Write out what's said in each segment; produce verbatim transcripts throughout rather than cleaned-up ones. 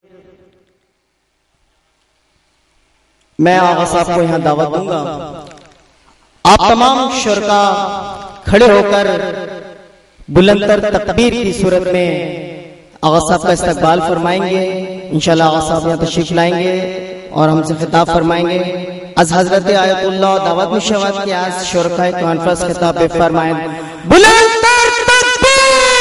मैं आगा साहब को यहाँ दावत दूंगा, आप तमाम शुरका खड़े होकर बुलंदतर तकबीर की सूरत में आगा साहब का इस्तकबाल फरमाएंगे। इंशाल्लाह आगा साहब यहाँ तशरीफ लाएंगे और हमसे खिताब फरमाएंगे। अज हजरत आयतुल्लाह दावत मुशव्वत की आज शुरका कॉन्फ्रेंस खिताब पे फरमाएं, बुलंदतर तकबीर।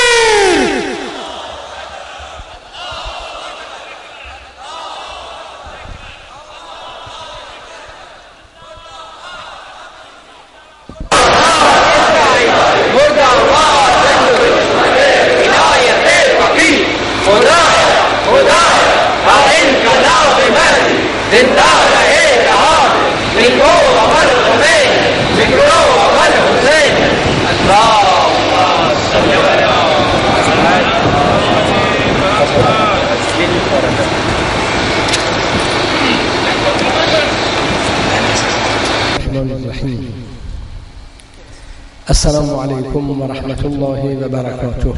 السلام عليكم ورحمة الله وبركاته.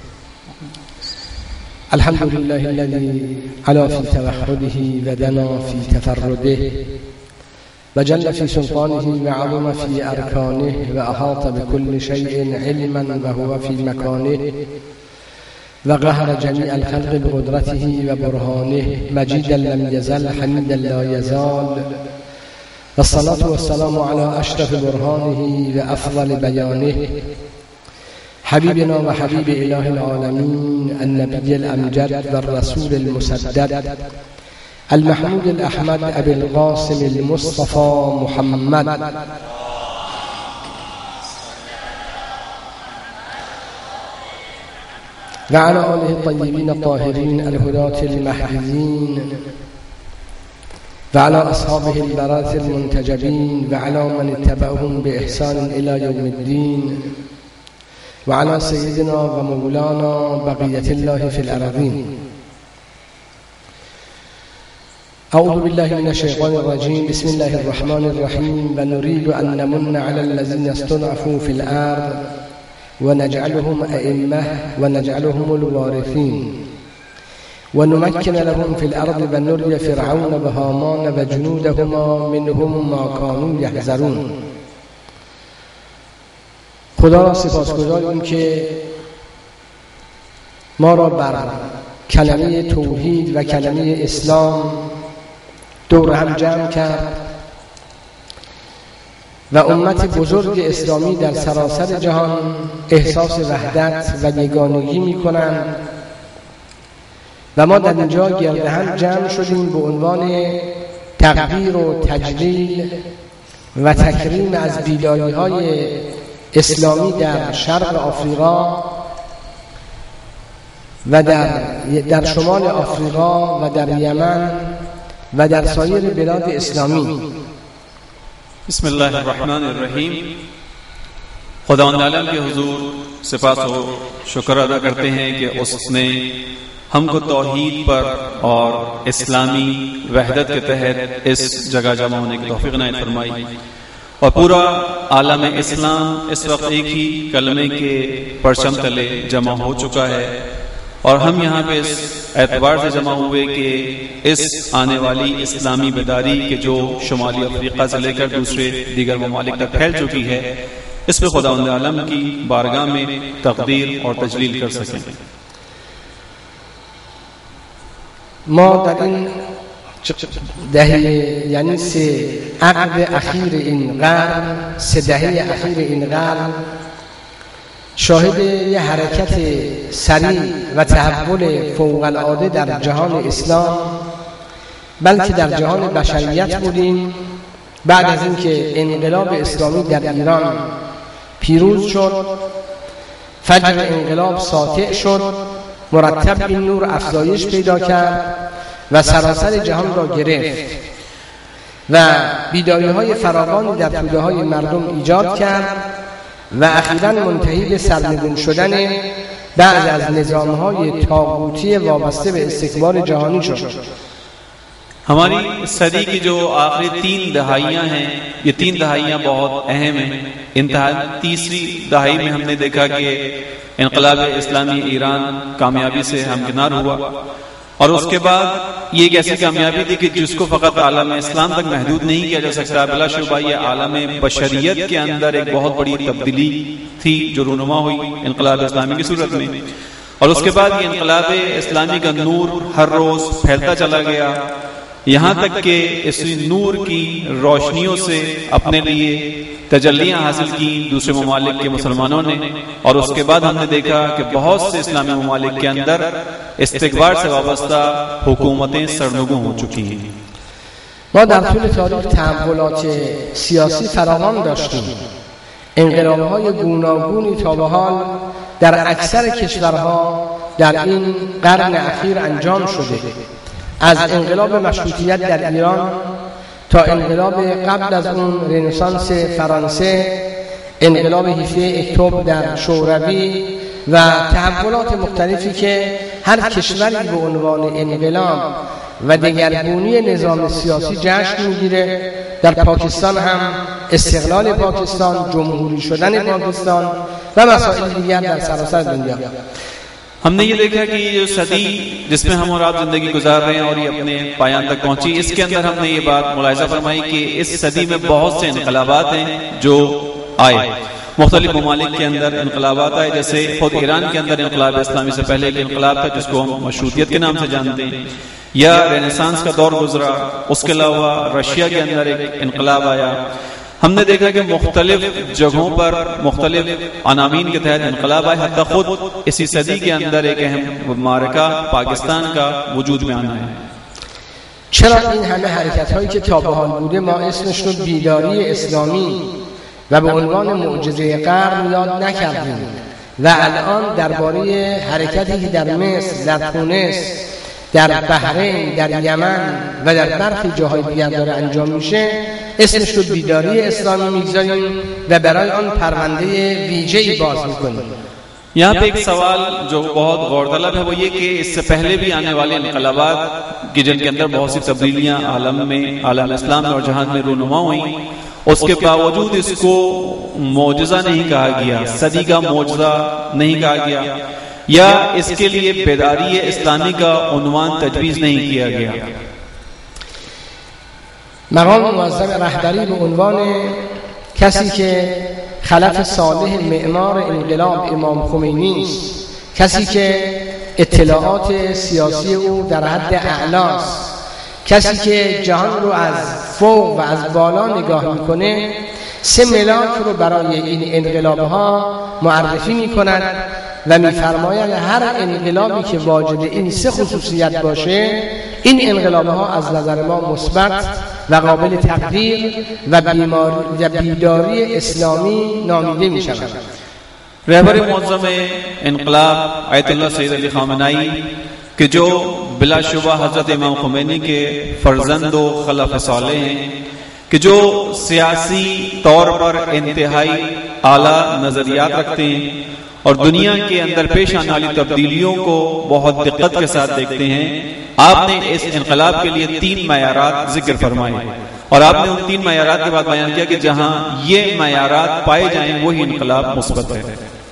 الحمد لله الذي علا في توحده ودنا في تفرده وجل في سلطانه وعظم في أركانه وأحاط بكل شيء علما وهو في مكانه وقهر جميع الخلق بقدرته وبرهانه مجيدا لم يزل حميدا لا يزال والصلاة والسلام على أشرف برهانه وأفضل بيانه حبيبنا وحبيب إله العالمين النبي الأمجد والرسول المسدد المحمود الأحمد أبي القاسم المصطفى محمد وعلى آله الطيبين الطاهرين الهداة المهديين وعلى أصحابه البراة المنتجبين وعلى من اتبعهم بإحسان إلى يوم الدين وعلى سيدنا ومولانا بقية الله في الأرضين. أعوذ بالله من الشيطان الرجيم. بسم الله الرحمن الرحيم. ونريد أن نمن على الذين استضعفوا في الأرض ونجعلهم أئمة ونجعلهم الوارثين ونمكن لهم في الأرض ونري فرعون وهامان وجنودهما منهم ما كانوا يحذرون. خدا را سپاسگزاریم که ما را بر کلمه توحید و کلمه اسلام دور هم جمع کرد و امت بزرگ اسلامی در سراسر جهان احساس وحدت و یگانگی می کنند و ما در اینجا گرد هم جمع شدیم به عنوان تقدیر و تجلیل و تکریم از بیداری های اسلامی در شرق آفریقا و در, در شمال آفریقا و در یمن و در سایر بلاد اسلامی. بسم الله الرحمن الرحیم. خداوند عالم کے حضور سپاس و شکر ادا کرتے ہیں کہ اس نے ہم کو توحید پر اور اسلامی وحدت کے تحت اس جگہ جمع ہونے کی توفیق عنایت فرمائی اور پورا عالم اسلام اس وقت ایک ہی کلمے کے پرچم تلے جمع ہو چکا ہے اور ہم یہاں پہ اس اعتبار سے جمع ہوئے کہ اس آنے والی اسلامی بیداری کے جو شمالی افریقہ سے لے کر دوسرے دیگر ممالک تک پھیل چکی ہے اس پہ خداوند عالم کی بارگاہ میں تقدیر اور تجلیل کر سکیں. ما در این دهه یعنی سه عقد اخیر این قرن سه دهه اخیر این قرن شاهد یه حرکت سریع و تحول فوق العاده در جهان اسلام بلکه در جهان بشریت بودیم. بعد از اینکه انقلاب اسلامی در ایران پیروز شد، فجر انقلاب ساطع شد، مرتب این نور افزایش پیدا کرد و سراسر جهان را گرفت و بیداری های فراوانی در توده های مردم ایجاد کرد و اخیراً منتهی به سرنگون شدن بعض از نظام های طاغوتی وابسته به استکبار جهانی شد. ہماری صدی کی جو آخری تین دہائیاں ہیں یہ تین دہائیاں بہت اہم ہیں. انتہائی تیسری دہائی میں ہم نے دیکھا کہ انقلاب اسلامی ایران کامیابی سے ہمکنار ہوا और उसके बाद ये एक ऐसी कामयाबी थी कि जिसको फकत आलम इस्लाम तक महदूद नहीं किया जा सकता, बिलाशुबा ये आलम बशरियत के अंदर एक बहुत बड़ी तब्दीली थी जो रूनुमा हुई इनकलाब इस्लामी की सूरत में। और उसके बाद ये इनकलाब इस्लामी का नूर हर रोज फैलता चला गया, यहाँ तक कि इस नूर की रोशनियों से अपने लिए तजल्लियां हासिल की दूसरे ममालिक के मुसलमानों ने। और उसके बाद हमने देखा कि बहुत से इस्लामी ममालिक के अंदर इस्तिकबार से वाबस्ता हुकूमतें सरनगू हो चुकी हैं। ما در طول تاریخ تحولات سیاسی فراوان داشتیم. انقلاب‌های گوناگونی تا به حال در اکثر کشورها در این قرن اخیر انجام شده. از انقلاب مشروطیت در ایران تا انقلاب قبل از اون رنسانس فرانسه، انقلاب هفده اکتبر در شوروی و تحولات مختلفی که هر کشوری به عنوان انقلاب و دگرگونی نظام سیاسی جشن میگیره. در پاکستان هم استقلال پاکستان، جمهوری شدن پاکستان و مسائل دیگر در سراسر دنیا. हमने ये देखा कि ये जो सदी जिसमें हम और आप जिंदगी गुजार रहे हैं और ये अपने पायान तक पहुंची, इसके अंदर हमने ये बात मुलाहिजा फरमाई कि इस सदी में बहुत से इनकलाबात हैं जो आए, मुख्तलिफ ममालिक के अंदर इनकलाबात आए। जैसे खुद ईरान के अंदर इनकलाब इस्लामी से पहले एक इनकलाब था जिसको हम मशरूतियत के नाम से जानते हैं, या रेनेसांस का दौर गुजरा। उसके अलावा रशिया के अंदर एक इनकलाब आया। हमने देखा कि मुख्तलिफ जगहों पर मुख्तलिफ अनामीन के तहत इनकलाब आए, हत्ता खुद इसी सदी के अंदर एक अहम मारका पाकिस्तान का वजूद में आना है। چرا این همه حرکت هایی که تا به حال بوده ما اسمش رو بیداری اسلامی و به عنوان معجزه قرن یاد نکردیم و الان درباره حرکتی که در مصر، در تونس، در بحرین، در یمن و در برخی جاهای دیگر داره انجام میشه اسمش رو بیداری اسلامی میگذاریم و برای آن پرونده ویژه‌ای باز میکنیم. यहाँ पे एक सवाल जो बहुत गौरतलब है वो ये कि इससे पहले भी आने वाले इनकलाबात की जिनके अंदर बहुत सी तब्दीलियां आलम में, आलम इस्लाम में और जहान में रूनुमा हुई, उसके बावजूद इसको मौजज़ा नहीं कहा गया, सदी का मौजज़ा नहीं कहा गया, या इसके लिए बेदारी इस्लामी का उन्वान तजवीज़ नहीं किया गया। مقام معظم رهبری به عنوان کسی که خلف صالح معمار انقلاب امام خمینی است، کسی که اطلاعات سیاسی او در حد اعلاست، کسی که جهان رو از فوق و از بالا نگاه میکنه، سه ملاک رو برای این انقلابها معرفی میکند و میفرماید هر انقلابی که واجد این سه خصوصیت باشه این انقلابها از نظر ما مثبت و قابل تقدیر و بیداری اسلامی نامیده می شود. रहबर मुअज़्ज़म इनकलाब आयतुल्लाह सैयद अली ख़ामेनी के जो बिलाशुबा हज़रत इमाम ख़ुमैनी के फर्जंद व खलफ़ सालेह हैं, कि जो सियासी तौर पर इंतहाई आला नज़रियात रखते हैं और दुनिया के अंदर पेश आने वाली तब्दीलियों को बहुत दिक्कत के साथ देखते हैं, आपने इस इनकलाब के लिए तीन मयारात जिक्र फरमाए और आपने उन तीन मयारात के बाद बयान किया कि जहां ये मयारात पाए जाएं वही इनकलाब मुस्बत है।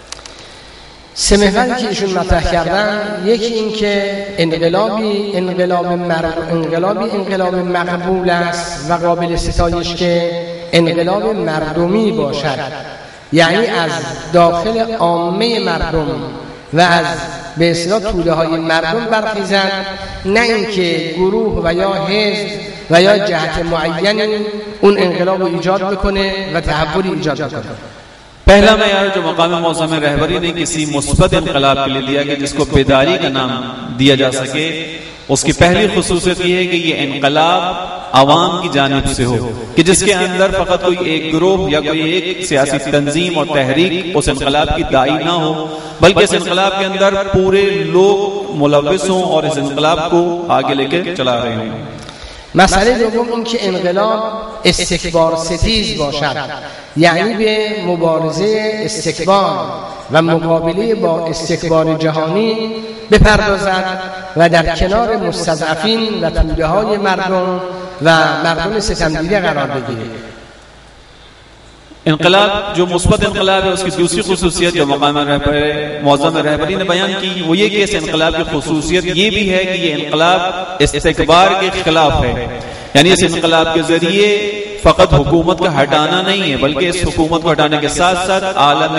سه محوری که ایشون مطرح کردن، یکی این که انقلابی انقلاب مرد انقلابی انقلاب مقبول است و قابل ستایش که انقلاب مردمی باشد، یعنی از داخل عامه مردم و از به اصطلاح توده های مردم برخیزد، نه اینکه گروه و یا حزب و یا جهت معینی اون انقلاب رو ایجاد بکنه و تحولی ایجاد بکنه. पहला मेयार जो मकाम मौज़म रहबरी ने किसी मुस्बत इनकलाब के लिए दिया कि जिसको बेदारी का नाम दिया जा सके, उसकी पहली खुसूसियत यह है कि ये इनकलाब आवाम की जानिब से हो, कि जिसके अंदर फकत कोई एक ग्रुप या कोई एक सियासी तंजीम और तहरीक उस इनकलाब की दाई ना हो, बल्कि इस इनकलाब के अंदर पूरे लोग मुलव्विस हों और इस इनकलाब को आगे लेके चला रहे हों। مسئله دوم این که انقلاب استکبار ستیز باشد، یعنی به مبارزه استکبار و مقابله با استکبار جهانی بپردازد و در کنار مستضعفین و توده های مردم و مردم ستمدیده قرار بگیرد. انقلاب جو مثبت انقلاب ہے اس کی دوسری خصوصیت جو مقام رہبر معظم رہبری نے بیان کی وہ یہ کہ اس انقلاب کی خصوصیت یہ بھی ہے کہ یہ انقلاب استکبار کے خلاف ہے، یعنی اس انقلاب کے ذریعے فقط حکومت کا ہٹانا نہیں ہے بلکہ اس حکومت کو ہٹانے کے ساتھ ساتھ عالم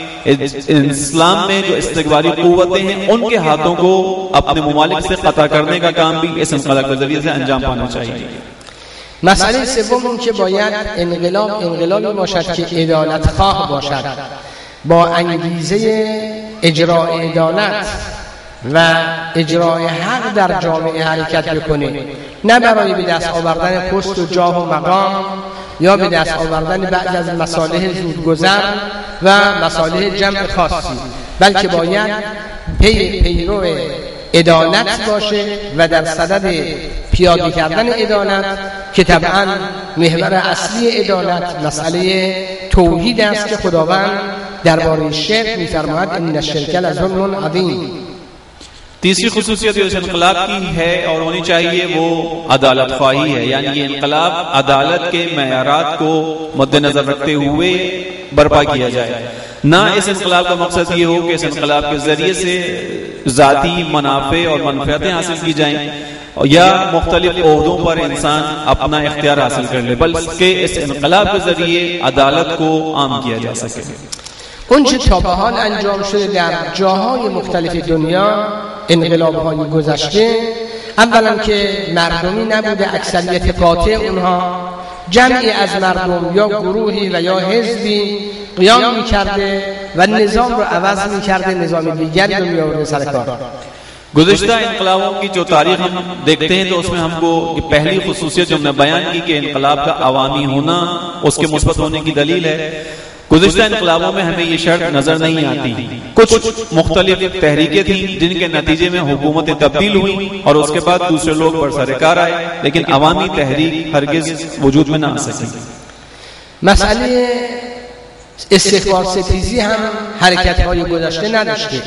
اسلام میں جو استکباری قوتیں ہیں ان کے ہاتھوں کو اپنے ممالک سے قطع کرنے کا کام بھی اس انقلاب کے ذریعے سے انجام پانا چاہیے۔ مسئله سوم این که باید انقلاب انقلابی باشد که عدالت خواه باشد، با انگیزه اجرای عدالت و اجرای حق در جامعه حرکت بکنه، نه برای به دست آوردن پست و جاه و مقام یا به دست آوردن بعضی از مصالح زودگذر و مصالح جمع خاصی، بلکه باید پی پیرو عدالت باشه و در صدد پیاده کردن عدالت که طبعا محور اصلی عدالت مسئله توحید است که خداوند درباره شرک می‌فرماید ان الشرک لظلم عظیم۔ تیسری خصوصیت جو اس انقلاب کی ہے اور ہونی چاہیے وہ عدالت خواہی ہے، یعنی یہ انقلاب عدالت کے معیارات کو مد نظر رکھتے ہوئے برپا کیا جائے، نہ اس انقلاب کا مقصد یہ ہو کہ اس انقلاب کے ذریعے سے ذاتی منافع اور منفعتیں حاصل کی جائیں یا مختلف عہدوں پر انسان اپنا اختیار حاصل کر لے، بلکہ اس انقلاب کے ذریعے عدالت کو عام کیا جا سکے۔ اون چه تا به حال انجام شده در جاهای مختلف دنیا انقلاب‌های گذشته، اولا که مردمی نبوده، اکثریت قاطع اونها جمعی از مردم یا گروهی و یا حزبی قیام می‌کرده و نظام رو عوض می‌کرده، نظام دیگری رو می‌آورده سر کار۔ گزشتہ انقلابوں کی جو تاریخ ہم دیکھتے ہیں تو اس میں ہم کو پہلی خصوصیت جو ہم نے بیان کی کہ انقلاب کا عوامی ہونا اس کے مثبت ہونے کی دلیل ہے۔ گزشتہ انقلابوں میں ہمیں یہ شرط نظر نہیں آتی، کچھ مختلف تحریکیں تھیں جن کے نتیجے میں حکومتیں تبدیل ہوئیں اور اس کے بعد دوسرے لوگ برسرکار آئے، لیکن عوامی تحریک هرگز وجود میں نہ آ سکی۔ مسئله استکبار ستیزی هم حرکت‌های گذشته نداشته،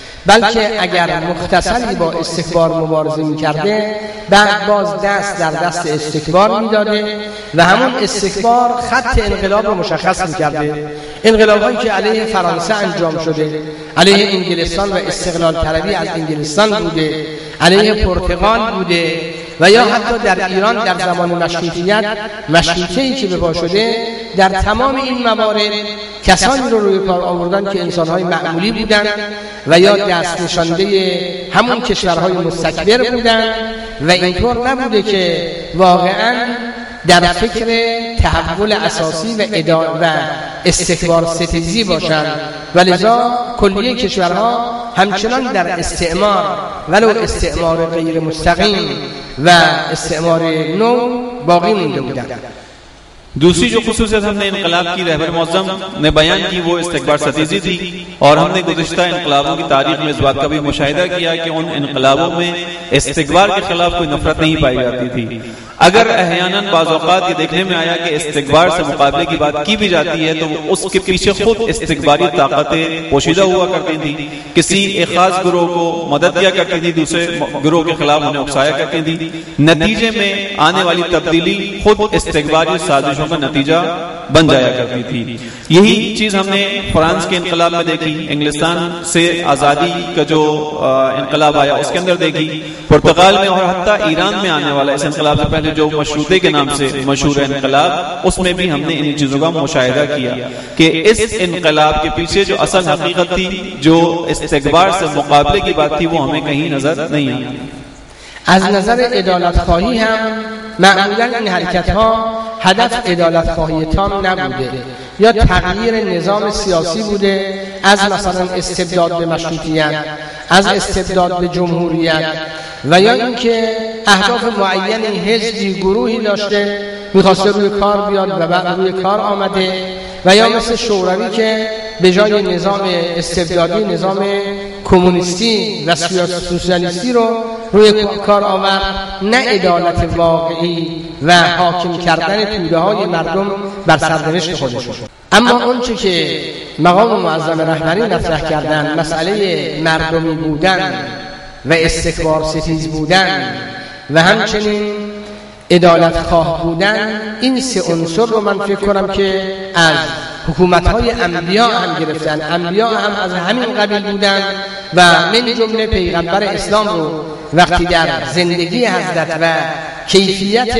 بلکه اگر مختصری با استکبار مبارزه می‌کرده بعد باز دست در دست استکبار می‌داده و همون استکبار خط انقلاب رو مشخص می‌کرده. انقلاب‌هایی که علیه فرانسه انجام شده، علیه انگلستان و استقلال طلبی از انگلستان بوده، علیه پرتغال بوده و یا حتی در ایران در زمان مشروطیت، مشروطه‌ای که به پا شده، در تمام این موارد کسانی رو روی کار آوردن که انسان‌های معمولی بودن و یا دست نشانده همون کشورهای مستکبر بودن و اینطور نبوده که واقعاً در فکر تحول اساسی و و استکبار ستیزی باشند و لذا کلیه کشورها همچنان در استعمار ولو استعمار غیر مستقیم و استعمار نو باقی مونده بودند۔ دوسری جو خصوصیت ہم نے انقلاب کی رہبر معظم نے بیان کی وہ استکبار ستیزی تھی، اور ہم نے گزشتہ انقلابوں کی تاریخ میں اس بات کا بھی مشاہدہ کیا کہ ان انقلابوں میں استکبار کے خلاف کوئی نفرت نہیں پائی جاتی تھی۔ اگر احیاناً بعض اوقات یہ دیکھنے میں آیا کہ استکبار سے مقابلے کی بات کی بھی جاتی ہے تو اس کے پیچھے خود استکباری طاقتیں پوشیدہ ہوا کرتی تھیں، کسی ایک خاص گروہ کو مدد کیا کرتی تھی، دوسرے گروہ کے خلاف انہیں اکسایا کرتی تھی، نتیجے میں آنے والی تبدیلی خود استکباری سازشوں کا نتیجہ بن جایا کرتی تھی۔ یہی چیز ہم نے فرانس کے انقلاب میں دیکھی، انگلستان سے آزادی کا جو انقلاب آیا اس کے اندر دیکھی، پرتگال میں اور حتیٰ ایران میں آنے والا اس انقلاب سے پہلے جو مشروطے کے نام سے مشہور انقلاب، اس میں بھی ہم نے ان چیزوں کا مشاہدہ کیا کہ اس انقلاب کے پیچھے جو اصل حقیقت تھی، جو استکبار سے مقابلے کی بات تھی، وہ ہمیں کہیں نظر نہیں آئی۔ از نظر عدالت خواهی هم معمولا این حرکت ها هدف عدالت خواهی تام نبوده یا تغییر نظام سیاسی بوده، از مثلا استبداد به مشروطیت، از استبداد به جمهوریت، و یا اینکه اهداف معینی حزبی گروهی داشته میخواسته روی کار بیاد و بعد روی کار آمده، و یا مثل شوروی که به جای نظام استبدادی نظام کمونیستی و سوسیالیستی رو روی کار آورد، نه عدالت واقعی و حاکم کردن توده های مردم بر سرنوشت خودشون. اما اون چه که مقام معظم رهبری مطرح کردن، مسئله مردمی بودن و استکبار ستیز بودن و همچنین عدالت خواه بودن، این سه عنصر رو من فکر کنم که از حکومت‌های انبیا هم گرفتن. انبیا هم از همین قبیل بودن و من جمله پیغمبر اسلام رو وقتی در زندگی حضرت و کیفیت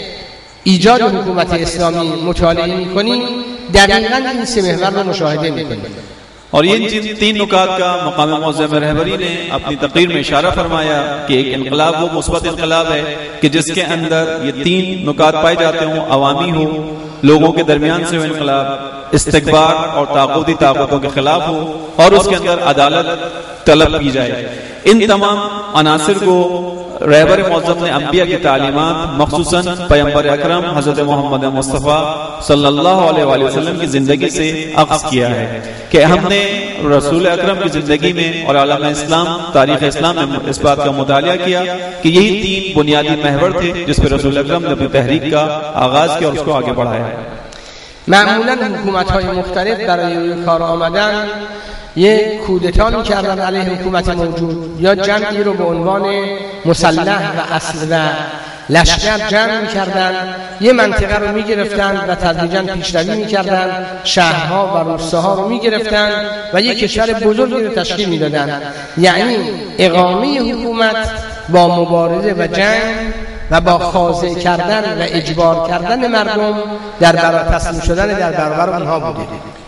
ایجاد حکومت اسلامی مطالعه می‌کنیم، دقیقاً این سه محور رو مشاهده می‌کنیم. اور یہ جن تین نکات کا مقام معظم رہبری نے اپنی تقریر میں اشارہ فرمایا کہ ایک انقلاب وہ مثبت انقلاب ہے کہ جس کے اندر یہ تین نکات پائے جاتے ہوں، عوامی ہو، لوگوں کے درمیان سے وہ انقلاب، استکبار اور طاقتی طاقتوں کے خلاف ہو، اور اس کے اندر عدالت طلب کی جائے۔ ان تمام عناصر کو رہبر معظم نے انبیاء کی تعلیمات مخصوصاً پیغمبر اکرم حضرت محمد مصطفیٰ صلی اللہ علیہ وآلہ وسلم کی زندگی سے اخذ کیا ہے کہ ہم نے رسول اکرم کی زندگی میں اور عالم اسلام، تاریخ اسلام میں اس بات کا مطالعہ کیا کہ یہی تین بنیادی محور تھے جس پہ رسول اکرم نے اپنی تحریک کا آغاز کیا اور اس کو آگے بڑھایا ہے۔ معمولاً حکومت‌های مختلف برای روی کار آمدن یک کودتا می‌کردن علیه حکومت موجود، یا جمعی رو به عنوان مسلح و اصل و لشکر جمع می‌کردن، یه منطقه رو می‌گرفتن و تدریجاً پیشروی می‌کردن، شهرها و روستاها رو می‌گرفتن و یک کشور بزرگی رو تشکیل می‌دادن. یعنی اقامه حکومت با مبارزه و جنگ و با خاضع کردن و اجبار کردن مردم در برابر تسلیم شدن در برابر اونها بوده۔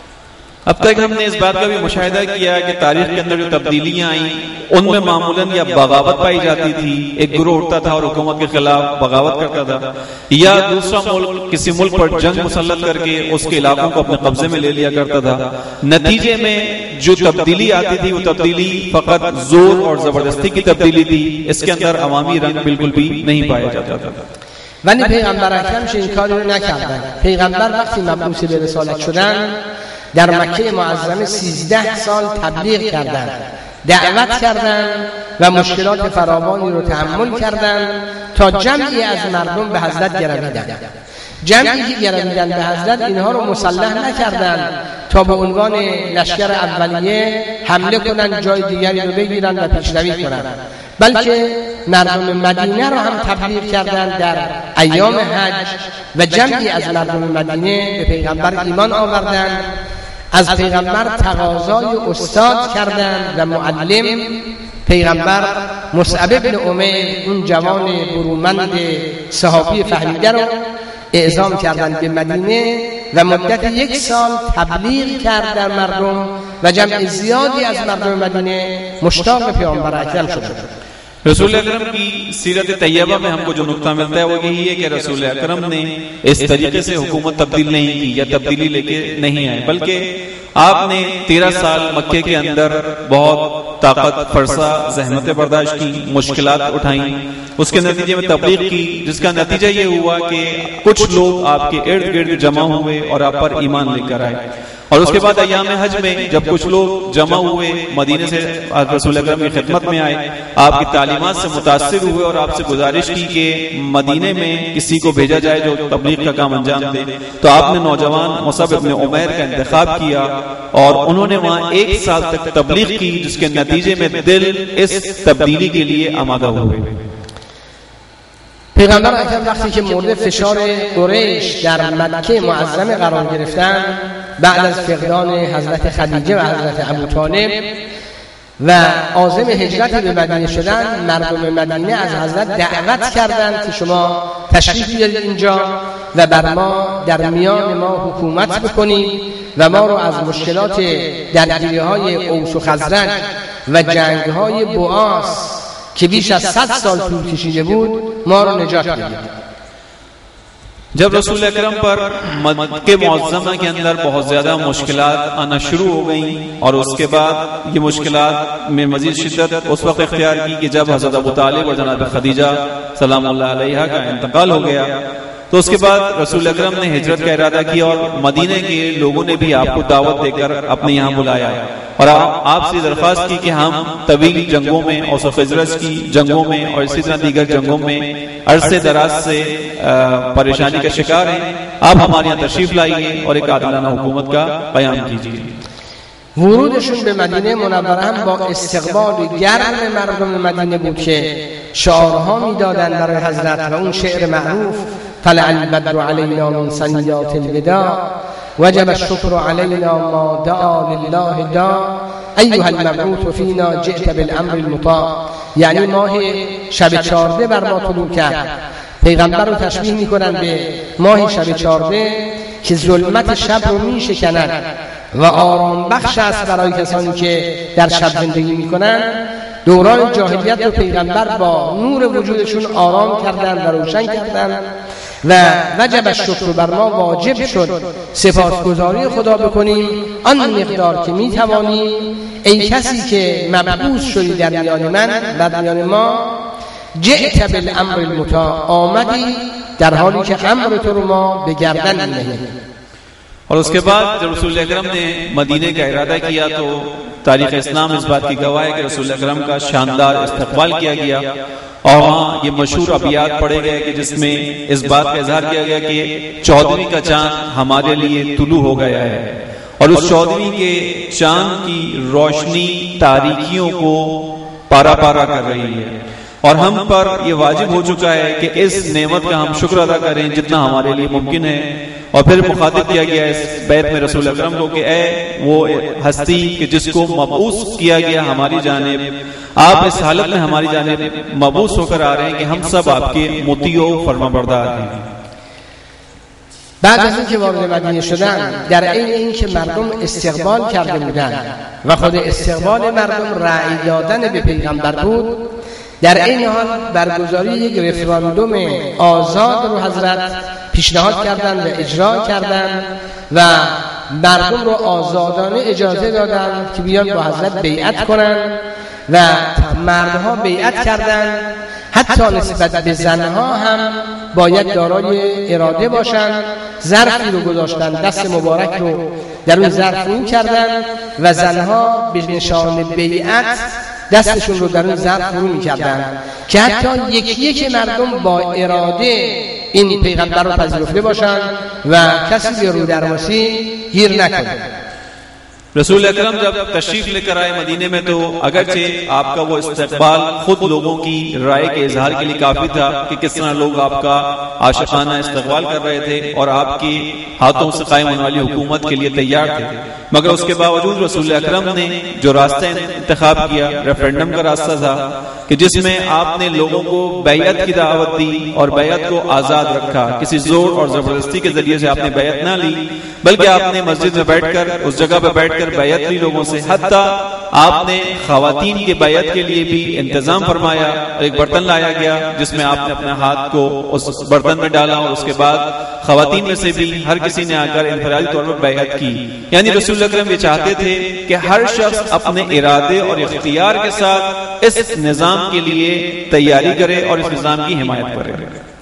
اب تک ہم نے اس بات کا بھی مشاہدہ کیا کہ تاریخ کے اندر جو تبدیلیاں آئیں ان میں معمولاً یا بغاوت پائی جاتی تھی، ایک گروہ اٹھتا تھا اور حکومت کے خلاف بغاوت کرتا تھا، یا دوسرا ملک کسی ملک پر جنگ مسلط کر کے اس کے علاقوں کو اپنے قبضے میں لے لیا کرتا تھا۔ نتیجے میں جو تبدیلی آتی تھی وہ تبدیلی فقط زور اور زبردستی کی تبدیلی تھی، اس کے اندر عوامی رنگ بالکل بھی نہیں پایا جاتا تھا۔ ولی پیغمبر اکرم این کاری رو نکردن. پیغمبر وقتی مبعوث به رسالت شدن در مکه معظمه سیزده سال تبلیغ کردند، دعوت کردند و مشکلات فراوانی رو تحمل کردند تا جمعی از مردم به حضرت گرویدند. جمعی که گرویدن به حضرت اینها رو مسلح نکردند تا به عنوان لشکر اولیه حمله کنند، جای دیگری رو بگیرند و پیشروی کنند، بلکه مردم مدینه رو هم تبلیغ کردند در ایام حج و جمعی از مردم مدینه به پیغمبر ایمان آوردند، از پیغمبر تقاضای استاد کردند و معلم. پیغمبر مصعب بن عمیر اون جوان برومند صحابی فهمیده رو اعزام کردند به مدینه و مدت یک سال تبلیغ کرد در مردم و جمع زیادی از مردم مدینه مشتاق پیامبر اکرم شدند. رسول اکرم کی سیرت طیبہ میں ہم کو جو نقطہ ملتا ہے وہ یہی ہے کہ رسول اکرم نے اس طریقے سے حکومت تبدیل نہیں کی یا تبدیلی لے کے نہیں آئے، بلکہ آپ نے تیرہ سال مکے کے اندر بہت طاقت فرسا زحمتیں برداشت کی، مشکلات اٹھائیں، اس کے نتیجے میں تبلیغ کی، جس کا نتیجہ یہ ہوا کہ کچھ لوگ آپ کے ارد گرد جمع ہوئے اور آپ پر ایمان لے کر آئے۔ اور اس کے بعد ایام حج میں جب کچھ لوگ جمع ہوئے مدینے سے رسول اکرم کی خدمت میں آئے، آپ کی تعلیمات سے متاثر ہوئے اور آپ سے گزارش کی کہ مدینے میں کسی کو بھیجا جائے جو تبلیغ کا کام انجام دے، تو آپ نے نوجوان مصعب بن عمیر کا انتخاب کیا اور انہوں نے وہاں ایک سال تک تبلیغ کی، جس کے نتیجے میں دل اس تبدیلی کے لیے آمادہ ہوئے۔ پیغمبر اکرم وقتی که مورد فشار قریش در مکه معظمه قرار گرفتن بعد از فقدان حضرت خدیجه و حضرت ابوطالب و عازم هجرت به مدینه شدن، مردم مدینه از حضرت دعوت کردند که شما تشریف بیارید اینجا و بر ما در میان ما حکومت بکنید و ما رو از مشکلات درگیری‌های اوس و خزرج و جنگ‌های بؤاس که بیش از صد سال طول کشیده بود ما رو نجات بدید۔ جب رسول اکرم پر مکہ معظمہ کے اندر بہت زیادہ مشکلات آنا شروع ہو گئیں اور اس کے بعد یہ مشکلات میں مزید شدت اس وقت اختیار کی کہ جب حضرت ابو طالب اور جناب خدیجہ سلام اللہ علیہا کا انتقال ہو گیا، تو اس کے بعد رسول اکرم نے ہجرت کا ارادہ کیا اور مدینے کے لوگوں نے بھی آپ کو دعوت دے کر اپنے یہاں بلایا اور آپ سے درخواست کی کہ ہم طویل جنگوں میں، اوس و خزرج کی جنگوں میں اور اسی طرح دیگر جنگوں میں عرصے دراز سے پریشانی کا شکار ہیں، آپ ہمارے یہاں تشریف لائیے اور ایک عادلانہ حکومت کا قیام کیجیے۔ ورودشون به مدینه منوره هم با استقبال گرم مردم مدینه بود که شعارها میدادند برای حضرت و اون شعر معروف طلع البدر علینا من ثنیات الوداع وجب الشکر علینا ما دعا لله دا ایها المبعوث فینا جئت بالامر المطاع. یعنی ماه شب چهارده بر ما طلوع کرد. پیغمبر رو تشبیه میکنن به ماه شب چهارده که ظلمت شب رو میشکند و آرام بخش است برای کسانی که در شب زندگی میکنن. دوران جاهلیت رو پیغمبر با نور وجودشون آرام کردن و روشن کردن و وجب الشکر بر ما واجب شد سپاسگزاری خدا بکنیم آن مقدار که میتوانیم. ای کسی که مبعوث شدی در میان من در میان ما، جئت بالامر المطاع، آمدی در حالی که امر تو رو ما به گردن می‌نهیم. اور اس کے بعد جب رسول اکرم نے مدینے کا ارادہ کیا تو تاریخ اسلام اس بات کی گواہ ہے کہ رسول اکرم کا شاندار استقبال کیا گیا اور وہاں یہ مشہور ابیات پڑھے گئے کہ جس میں اس بات کا اظہار کیا گیا کہ چودھویں کا چاند ہمارے لیے طلوع ہو گیا ہے اور اس چودھویں کے چاند کی روشنی تاریکیوں کو پارا پارا کر رہی ہے اور ہم پر یہ واجب ہو چکا ہے کہ اس نعمت کا ہم شکر ادا کریں جتنا ہمارے لیے ممکن ہے. اور پھر مخاطب کیا گیا اس بیت میں رسول اکرم کو کہ اے وہ ہستی کہ جس کو مبعوث کیا گیا ہماری جانب، آپ اس حالت میں ہماری جانب مبعوث ہو کر آ رہے ہیں کہ ہم سب آپ کے مطیع و فرمانبردار ہیں. بعد از اینکه وارد مدینه شدن، در عین اینکه مردم استقبال کرده بودند و خود استقبال مردم رأی دادن به پیغمبر بود، در این حال برگزاری یک رفراندوم آزاد رو حضرت پیشنهاد کردند و اجرا کردند و مردم رو آزادانه اجازه دادند که بیان با حضرت بیعت کنند و مردها بیعت کردند. حتی نسبت به زنها هم باید دارای اراده باشند. ظرفی رو گذاشتن، دست مبارک رو در اون ظرف رو کردند و زنها به نشان بیعت دستشون رو در اون ظرف فرو می‌کردن که حتی یکی یکی مردم با اراده این پیغمبر رو پذیرفته باشن و کسی به رو درواسی گیر نکنه. رسول اکرم جب تشریف لے کر آئے مدینے میں تو اگرچہ آپ کا وہ استقبال خود لوگوں کی رائے کے اظہار کے لیے کافی تھا کہ کس طرح لوگ آپ کا عاشقانہ استقبال کر رہے تھے اور آپ کی ہاتھوں سے قائم ہونے والی حکومت کے لیے تیار تھے، مگر اس کے باوجود رسول اکرم نے جو راستہ انتخاب کیا ریفرینڈم کا راستہ تھا کہ جس میں آپ نے لوگوں کو بیعت کی دعوت دی اور بیعت کو آزاد رکھا. کسی زور اور زبردستی کے ذریعے سے آپ نے بیعت نہ لی بلکہ آپ نے مسجد میں بیٹھ کر اس جگہ پہ بیٹھ کر بیعت لی لوگوں سے. حتیٰ آپ نے خواتین کے بیعت کے لیے بھی انتظام فرمایا. ایک برتن لایا گیا جس میں آپ نے اپنے ہاتھ کو اس برتن میں ڈالا اور اس کے بعد خواتین میں سے بھی ہر کسی نے آ کر انفرادی طور پر بیعت کی. یعنی رسول اکرم یہ چاہتے تھے کہ ہر شخص اپنے ارادے اور اختیار کے ساتھ اس نظام کے لیے تیاری کرے اور اس نظام کی حمایت کرے.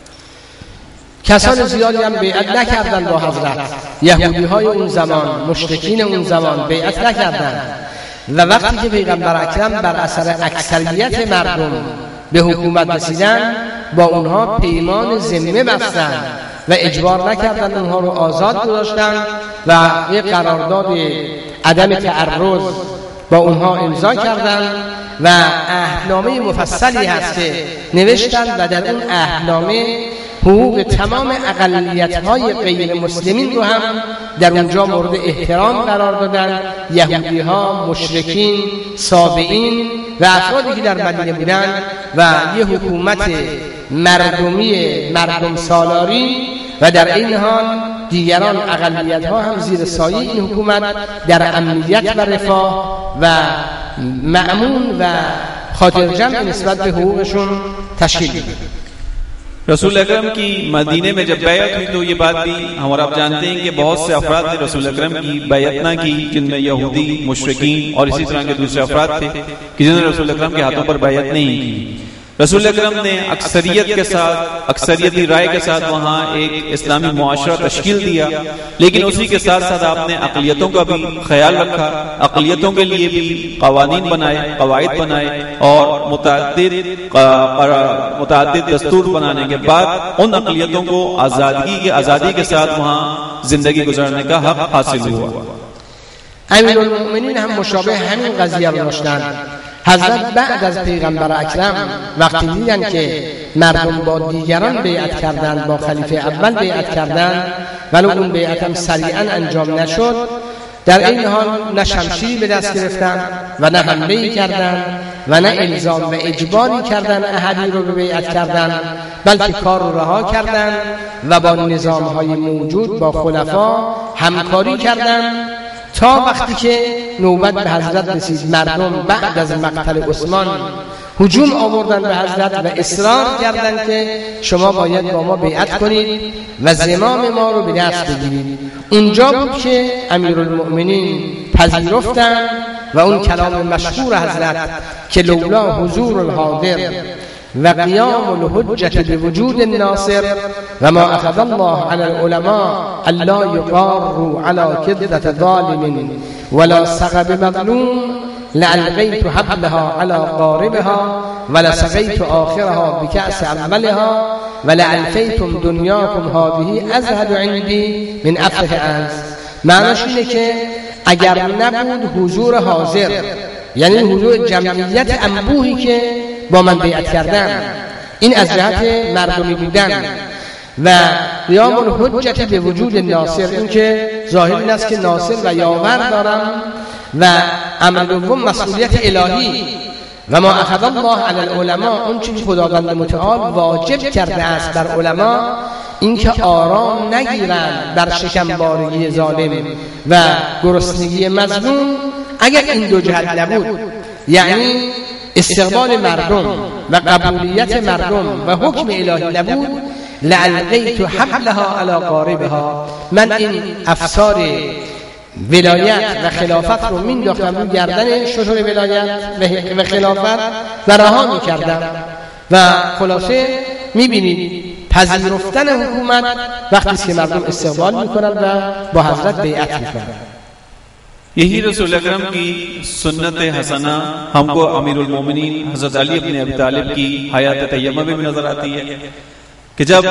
کسان زیادی هم بیعت نکردن با حضرت. یهودی های اون زمان، مشرکین اون زمان بیعت نکردن و وقتی که پیغمبر اکرم بر اثر اکثریت مردم به حکومت رسیدن با اونها پیمان ذمه بستن و اجبار نکردن، اونها رو آزاد گذاشتن و یک قرارداد عدم تعرض با اونها امضا کردن و عهدنامه مفصلی هست که نوشتن و در اون عهدنامه حقوق تمام اقلیت‌های غیر مسلمین رو هم در اونجا مورد احترام قرار دادن. یهودی‌ها، مشرکین، سابئین و افرادی که در مدینه بودن و یه حکومت مردمی مردم سالاری و در این حال دیگران اقلیت‌ها هم زیر سایه این حکومت در امنیت و رفاه و مأمون و خاطر جمع نسبت به حقوقشون تشکیل دادن. رسول اکرم کی مدینے میں جب بیعت ہوئی تو یہ بات بھی ہم اور آپ جانتے ہیں کہ بہت سے افراد نے رسول اکرم کی بیعت نہ کی، جن میں یہودی، مشرکین اور اسی طرح کے دوسرے افراد تھے کہ جنہوں نے رسول اکرم کے ہاتھوں پر بیعت نہیں کی. رسول اکرم نے اکثریت کے ساتھ اکثریتی رائے کے ساتھ وہاں ایک اسلامی معاشرہ تشکیل دیا، لیکن اسی کے ساتھ ساتھ آپ نے اقلیتوں کا بھی خیال رکھا. اقلیتوں کے لیے بھی قوانین بنائے، قواعد بنائے اور متعدد متعدد دستور بنانے کے بعد ان اقلیتوں کو آزادی کے آزادی کے ساتھ وہاں زندگی گزارنے کا حق حاصل ہوا. امیرالمؤمنین هم مشابه همین قضیه رو داشتن. حضرت بعد از پیغمبر اکرم وقتی دیدن که مردم با دیگران بیعت کردند، با خلیفه اول بیعت کردند، ولی اون بیعت هم سریعا انجام نشد. در این حال نه شمشیری به دست گرفتن و نه حمله‌ای کردند و نه الزام و اجباری کردند احدی رو به بیعت کردند، بلکه کار رو رها کردند و با نظام‌های موجود با خلفا همکاری کردند تا وقتی که نوبت به حضرت رسید. مردم بعد از مقتل عثمان هجوم آوردن به حضرت و اصرار کردند که شما باید با ما بیعت کنید و زمام ما رو به دست بگیرید. اونجا بود که امیرالمؤمنین پذیرفتند و اون کلام مشهور حضرت که لولا حضور الحاضر و قیام الحجة بوجود الناصر و ما اخذ الله علی العلماء الا یقاروا علی کدة ظالم ولا سغب مظلوم لألقيت حبلها على قاربها ولسقيت آخرها بكأس أولها ولألفيتم دنياكم هذه أزهد عندي من أفه أنس. معنیش اینه که اگر نبود حضور حاضر، یعنی حضور جمعیت انبوهی که با من بیعت کردن، این از جهت مردمی بودن، و قیام الحجة به وجود ناصر، این که ظاهر این است که ناصر و یاور دارم، و امر دوم مسئولیت الهی و ما اخذ الله علی العلماء، اون چیزی خداوند متعال واجب کرده است بر علما، اینکه آرام نگیرند بر شکمبارگی ظالم و گرسنگی مظلوم. اگر این دو جهت نبود، یعنی استقبال مردم و قبولیت مردم و حکم الهی نبود، لألقیت حبلها علی قاربها، من این افسار ولایت و خلافت رو مینداختم رو گردن شتر ولایت و خلافت و رها میکردم. و خلاصه میبینید پذیرفتن حکومت وقتی که مردم استقبال میکنن و با حضرت بیعت میکنن. یہی رسول اکرم کی سنت حسنہ ہم کو امیر المومنین حضرت علی ابن ابی طالب کی حیات طیبہ میں بھی نظر آتی ہے کہ جب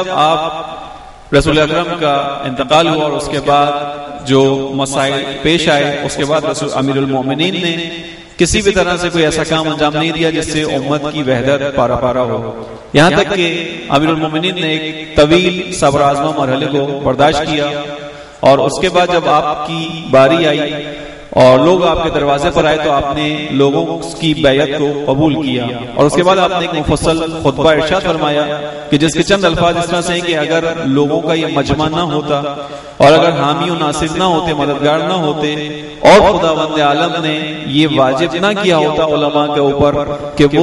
آپ رسول اکرم کا انتقال ہوا اور اس کے بعد جو مسائل پیش آئے، اس کے بعد رسول امیر المومنین نے کسی بھی طرح سے کوئی ایسا کام انجام نہیں دیا جس سے امت کی وحدت پارا پارا ہو، یہاں تک کہ امیر المومنین نے ایک طویل صبر آزما مرحلے کو برداشت کیا، اور اس کے بعد جب آپ کی باری آئی اور لوگ آپ کے دروازے پر آئے تو آپ نے لوگوں کی بیعت کو قبول کیا، اور اس کے بعد آپ نے ایک مفصل خطبہ ارشاد فرمایا کہ جس کے چند الفاظ اس طرح سے ہیں کہ اگر لوگوں کا یہ مجمع نہ ہوتا اور اگر حامی و ناصر نہ ہوتے، مددگار نہ ہوتے، اور خداوند عالم نے یہ واجب نہ کیا ہوتا علماء کے اوپر کہ وہ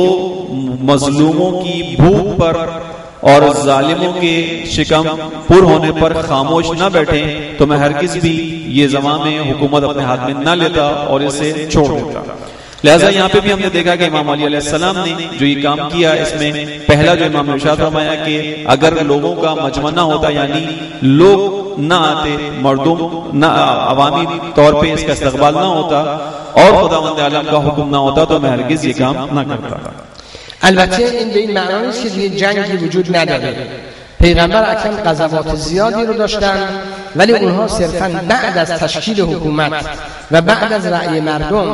مظلوموں کی بھوک پر اور ظالموں کے شکم پر ہونے پر خاموش نہ بیٹھیں، تو میں ہرگز بھی یہ زمان میں حکومت اپنے ہاتھ میں نہ لیتا اور اسے چھوڑ دیتا۔ لہذا یہاں پہ بھی ہم نے دیکھا کہ امام علی علیہ السلام نے جو یہ کام کیا، اس میں پہلا جو امام نے ارشاد فرمایا کہ اگر لوگوں کا مجمع نہ ہوتا، یعنی لوگ نہ آتے، مردم نہ عوامی طور پہ اس کا استقبال نہ ہوتا اور خداوند عالم کا حکم نہ ہوتا، تو میں ہرگز یہ کام نہ کرتا۔ البته این به این معنی نیست که دیگه جنگی وجود نداره. پیغمبر اکرم غزوات زیادی رو داشتن، ولی اونها صرفاً بعد از تشکیل حکومت و بعد از رأی مردم،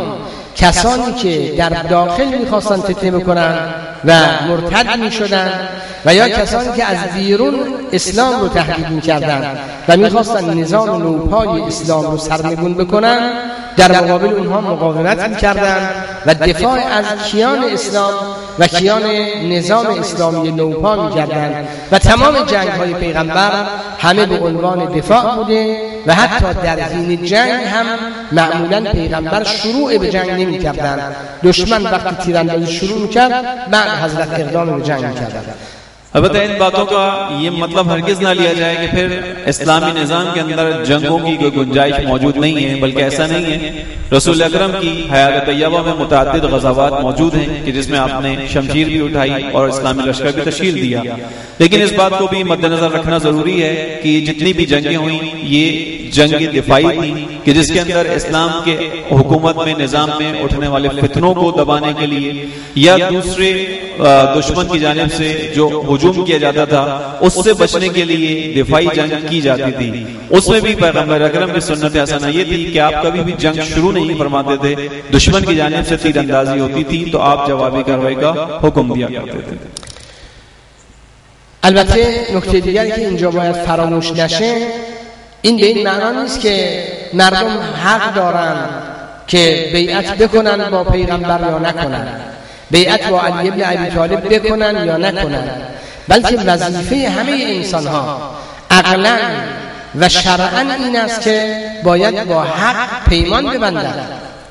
کسانی که در داخل میخواستن فتنه بکنن و مرتد میشدن و یا کسانی که از بیرون اسلام رو تهدید میکردن و میخواستن نظام نوپای اسلام رو سرنگون بکنن، در مقابل اونها مقاومت میکردن و دفاع از کیان اسلام و کیان نظام اسلامی نوپا میکردن. و تمام جنگ های پیغمبر همه به عنوان دفاع بوده و حتی در حین جنگ هم معمولا پیغمبر شروع به جنگ نمی کردن. دشمن وقتی تیراندازی شروع میکرد، بعد حضرت اقدام به جنگ میکردن. البتہ ان باتوں کا یہ مطلب ہرگز نہ لیا جائے کہ پھر اسلامی نظام کے اندر جنگوں کی کوئی گنجائش موجود نہیں ہے، بلکہ ایسا نہیں ہے۔ رسول اکرم کی حیات طیبہ میں متعدد غزوات موجود ہیں کہ جس میں آپ نے شمشیر بھی اٹھائی اور اسلامی لشکر بھی تشکیل دیا، لیکن اس بات کو بھی مد نظر رکھنا ضروری ہے کہ جتنی بھی جنگیں ہوئیں یہ جنگ دفاعی تھی کہ جس کے اندر اسلام کے حکومت میں، نظام میں اٹھنے والے فتنوں کو دبانے کے لیے یا دوسرے دشمن کی جانب سے جو ہجوم کیا جاتا تھا اس سے بچنے کے لیے دفاعی جنگ کی جاتی تھی۔ اس میں بھی پیغمبر اکرم کی سنت حسنہ یہ تھی کہ آپ کبھی بھی جنگ شروع نہیں فرماتے تھے، دشمن کی جانب سے تیر اندازی ہوتی تھی تو آپ جوابی کارروائی کا حکم دیا کرتے تھے۔ البته این به این معنی نیست که دیگه جنگی وجود نداره. پیغمبر اکرم غزوات زیادی رو داشتن، ولی اونها صرفاً بعد از تشکیل حکومت و بعد از رأی مردم، کسانی که در داخل میخواستن فتنه بکنن و مرتد میشدن و یا کسانی که از بیرون اسلام رو تهدید میکردن و میخواستن نظام نوپای اسلام رو سرنگون بکنن، در مقابل اونها مقاومت میکردن و البته نکته دیگری که اینجا باید فراموش نشه این به این معنا نیست که مردم حق دارن که بیعت بکنن با پیغمبر یا نکنن، بیعت با علی ابن ابی طالب بکنن یا نکنن، بلکه وظیفه همه انسان ها عقلاً و شرعاً این است که باید با حق پیمان ببندند.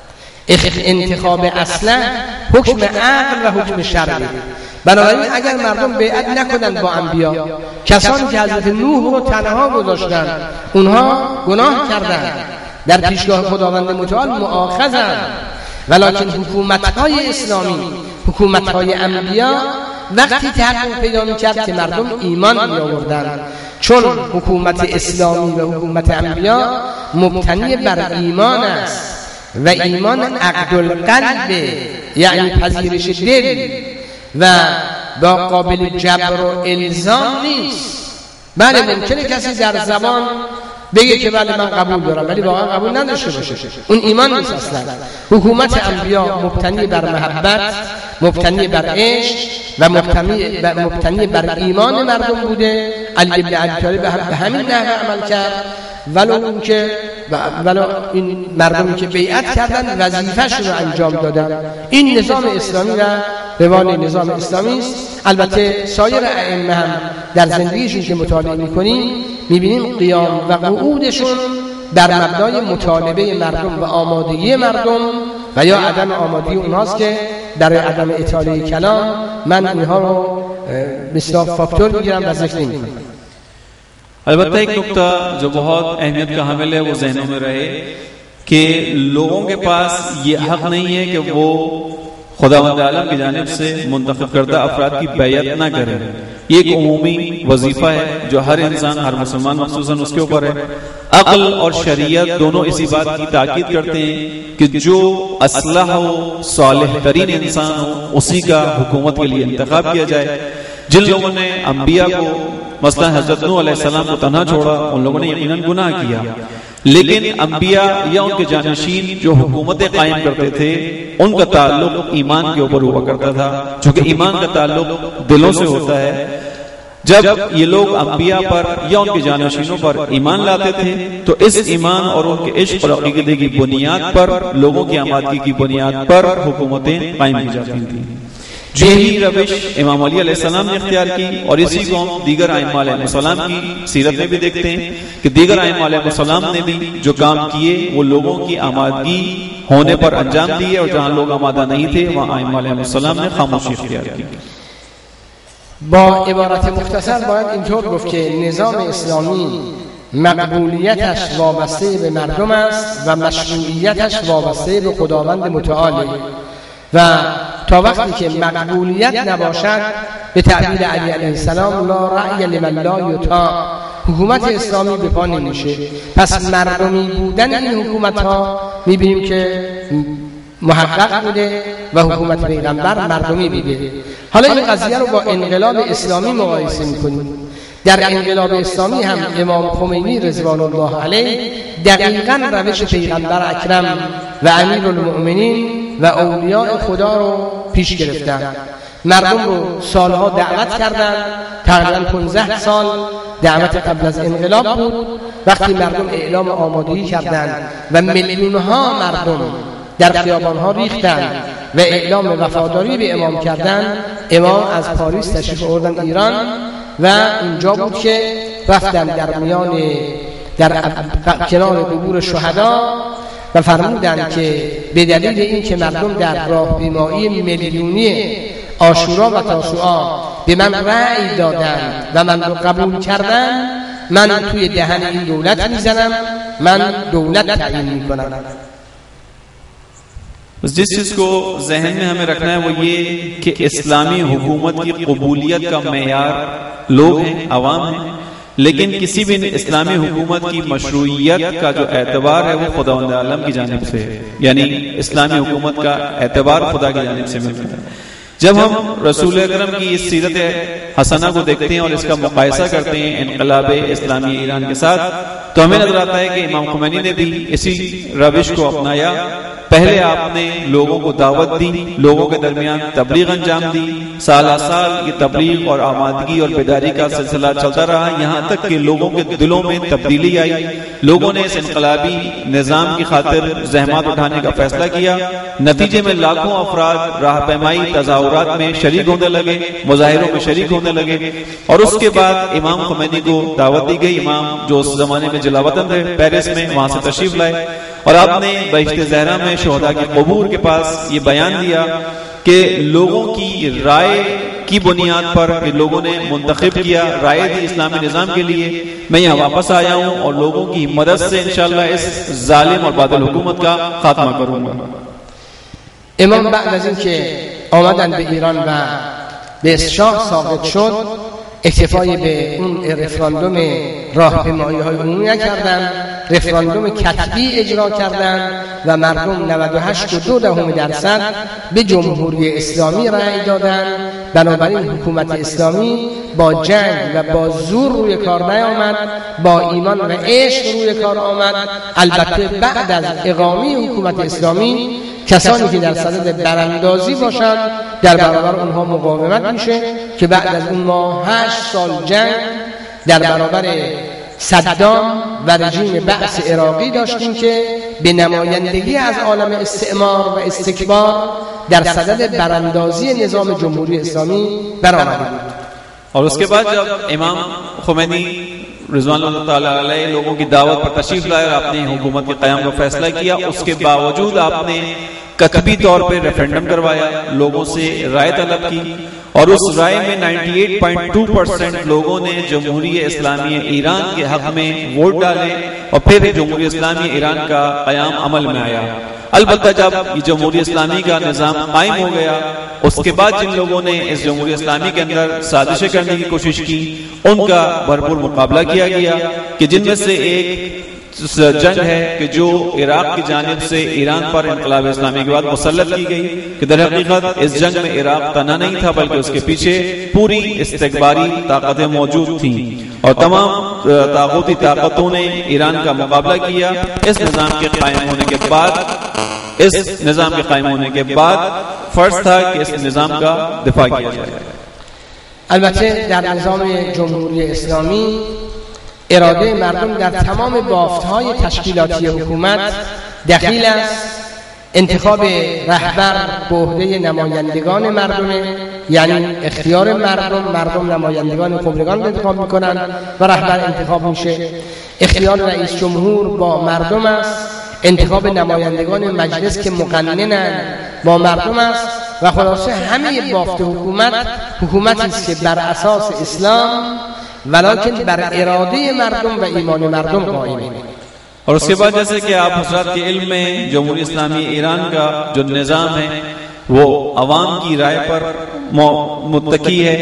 انتخاب اصلا حکم عقل و حکم شرعی. بنابراین اگر مردم بیعت نکنند با انبیا، کسانی که حضرت نوح رو تنها گذاشتند اونها گناه کردند، در پیشگاه خداوند متعال مؤاخذند، ولکن حکومت‌های اسلامی، حکومت‌های انبیا وقتی تحقق پیدا می‌کرد که مردم ایمان می‌آوردند، چون حکومت اسلامی و حکومت انبیا مبتنی بر ایمان است و ایمان عقد القلب، یعنی پذیرش دل و با قابل جبر و الزام نیست. بله ممکنه کسی در زبان بگه که بله من قبول دارم ولی واقعا قبول نداشته باشه، اون ایمان نیست اصلا. حکومت انبیا مبتنی بر محبت، مبتنی بر عشق و مبتنی بر, مبتنی بر ایمان مردم بوده. علی ابن ابی طالب به همین نحو عمل کرد، ولو اون که ولو این مردمی که بیعت کردن وظیفه‌شون رو انجام دادن. این نظام اسلامی و روال نظام اسلامی است. البته سایر ائمه هم در زندگیشون که مطالعه می‌کنیم می‌بینیم قیام و قعودشون در مبنای مطالبه مردم و آمادگی مردم و یا عدم آمادگی اونهاست که در عدم اطاله کلام من اینها رو مثلا فاکتور میگیرم و ذکر نمی‌کنم. البتہ ایک نقطہ جو بہت اہمیت کا حامل ہے وہ ذہنوں میں رہے کہ لوگوں کے پاس یہ حق نہیں ہے کہ وہ خداوند عالم کی جانب سے منتخب کردہ افراد کی بیعت نہ کریں. یہ ایک عمومی وظیفہ ہے جو ہر انسان، ہر مسلمان مخصوصاً اس کے اوپر ہے. عقل اور شریعت دونوں اسی بات کی تاکید کرتے ہیں کہ جو اصلح و صالح ترین انسان ہو اسی کا حکومت کے لیے انتخاب کیا جائے. جن لوگوں نے انبیاء کو مثلا حضرت نوح علیہ السلام کو تنہا چھوڑا ان لوگوں نے یقیناً گناہ کیا، لیکن انبیاء یا ان کے جانشین جو حکومتیں قائم کرتے تھے ان کا تعلق ایمان کے اوپر ہوا کرتا تھا، چونکہ ایمان کا تعلق دلوں سے ہوتا ہے. جب یہ لوگ انبیاء پر یا ان کے جانشینوں پر ایمان لاتے تھے تو اس ایمان اور ان کے عشق اور عقیدے کی بنیاد پر، لوگوں کی آمادگی کی بنیاد پر حکومتیں قائم کی جاتی تھیں. یہی روش امام علی علیہ السلام نے اختیار کی اور اسی کو ہم دیگر ائمہ علیہ السلام کی سیرت میں بھی دیکھتے ہیں کہ دیگر ائمہ علیہ السلام نے بھی جو کام کیے وہ لوگوں کی آمادگی ہونے پر انجام دیے، اور جہاں لوگ آمادہ نہیں تھے وہاں ائمہ علیہ السلام نے خاموشی اختیار کی. با عبارت مختصر باید اینطور گفت که نظام اسلامی مقبولیتش وابسته به مردم است و مشروعیتش وابسته به خداوند متعال، و تا وقتی که مقبولیت نباشد به تعبیر علی علیه السلام لا رأی لمن لا یطاع، حکومت اسلامی به پا نمیشه. پس مردمی بودن این حکومت ها میبینیم که محقق بوده و حکومت پیغمبر مردمی بوده. حالا این قضیه رو با انقلاب اسلامی مقایسه میکنیم. در انقلاب اسلامی هم امام خمینی رضوان الله علیه دقیقاً روش پیغمبر اکرم و امیرالمؤمنین و اولیاء خدا رو پیش گرفتن. مردم رو سالها دعوت کردن، تقریباً پانزده سال دعوت قبل از انقلاب بود. وقتی مردم اعلام آمادگی کردند و میلیون‌ها مردم در خیابان‌ها ریختند و اعلام وفاداری به امام کردند، امام از پاریس تشریف آوردن ایران و اینجا بود که رفتن در میان در کنار قبور شهدا و فرمودند که به دلیل این که مردم در راهپیمایی میلیونی عاشورا و تاسوعا به من رأی دادند و من رو قبول کردن، من توی دهن این دولت میزنم، من دولت تعیین میکنم. جس چیز کو ذہن میں ہمیں رکھنا ہے وہ یہ کہ اسلامی حکومت کی قبولیت کا معیار لوگ ہیں، عوام ہیں، لیکن کسی بھی اسلامی حکومت کی مشروعیت کا جو اعتبار ہے وہ خداوند عالم کی جانب سے ہے، یعنی اسلامی حکومت کا اعتبار خدا کی جانب سے ملتا ہے. जब हम रसूल अकरम की इस सीरत हसना को देखते हैं और इसका मुकायसा करते हैं इनकलाब इस्लामी ईरान के साथ, तो हमें नजर आता है कि इमाम खुमैनी ने भी इसी रविश को अपनाया। पहले आपने लोगों को दावत दी, लोगों के दरमियान तबलीग अंजाम दी, साल साल ये तबलीग और आमादगी और बेदारी का सिलसिला चलता रहा, यहाँ तक कि लोगों के दिलों में तब्दीली आई। लोगों ने इस इनकलाबी निजाम की खातिर जहमत उठाने का फैसला किया। नतीजे में लाखों अफराद राहपैमाई तज़ाहुरात में शरीक होने लगे, मुजाहिरों में शरीक होने लगे। और उसके बाद इमाम खुमैनी को दावत दी गई। इमाम जो उस जमाने में जलावतन थे पेरिस में, वहां से तशरीफ लाए और आपने बहिश्ते ज़हरा में शोहदा के कबूर के पास ये बयान दिया कि लोगों की राय की बुनियाद पर लोगों ने मुंतखब किया, राय दी इस्लामी निजाम के लिए। मैं यहाँ वापस आया हूँ और लोगों की मदद से इंशाअल्लाह इस जालिम और बादल हुकूमत का खात्मा करूंगा। امام بعد از اینکه آمدن به ایران و به شاه ثابت شد، اکتفای به اون رفراندوم راهپیمایی های عمومی نکردن، رفراندوم کتبی اجرا کردن و مردم نود و هشت و دو دهم درصد به جمهوری اسلامی رأی دادن. بنابراین حکومت اسلامی با جنگ و با زور روی کار نیامد، با ایمان و عشق روی کار آمد. البته بعد از اقامه حکومت اسلامی کسانی که در صدد براندازی باشند در برابر اونها مقاومت میشه که بعد از اون ما هشت سال جنگ در برابر صدام و رژیم بعث عراقی داشتیم که به نمایندگی از عالم استعمار و استکبار در صدد براندازی نظام جمهوری اسلامی برآمده بود. और उसके बाद जब इमाम खुमैनी रिज़वानुल्लाह ताला अलैहि लोगों की दावत पर तशरीफ लाए और आपने हुकूमत के क़याम का फैसला किया, उसके बावजूद आपने कतबी तौर पे रेफरेंडम करवाया, लोगों से राय तलब की और उस राय में अट्ठानवे पॉइंट दो परसेंट लोगों ने जमहूरी इस्लामी ईरान के हक में वोट डाले और फिर जमहूरी इस्लामी ईरान का क़याम अमल में आया। अलबत्ता जब ये जमहूरी इस्लामी का निज़ाम कायम हो गया, उसके बाद जिन लोगों ने इस जमहूरी इस्लामी के अंदर साजिशें करने की कोशिश की, उनका भरपूर मुकाबला किया गया कि जिनमें से एक जंग है कि जो इराक की जानिब से ईरान पर इनकलाब इस्लामी के बाद मुसल्लत की गई कि दर हकीकत इस जंग में इराक तना नहीं था बल्कि उसके पीछे पूरी इस्तिकबारी ताकतें मौजूद थीं और तमाम तागूती ताकतों ने ईरान का मुकाबला किया। इस निज़ाम के कायम होने के बाद इस निज़ाम के कायम होने के बाद फर्ज था कि इस निज़ाम का दिफा किया जाए। البته در نظام جمهوری اسلامی اراده مردم در تمام بافت‌های تشکیلاتی حکومت دخیل است. انتخاب رهبر به عهده نمایندگان مردمه، یعنی اختیار مردم، مردم نمایندگان خبرگان رو انتخاب میکنن و رهبر انتخاب میشه. اختیار رئیس جمهور با مردم است، انتخاب نمایندگان مجلس که مقننن با مردم است و خلاصه همه بافت حکومت حکومتی است که بر اساس اسلام वलाकिन बर इरादे मर्दम व ईमान मर्दम कायम है। और उसके बाद जैसे कि आप हज़रात के इल्म में जमहूरी इस्लामी ईरान का जो निज़ाम है वो अवाम की राय पर मुत्तकी है।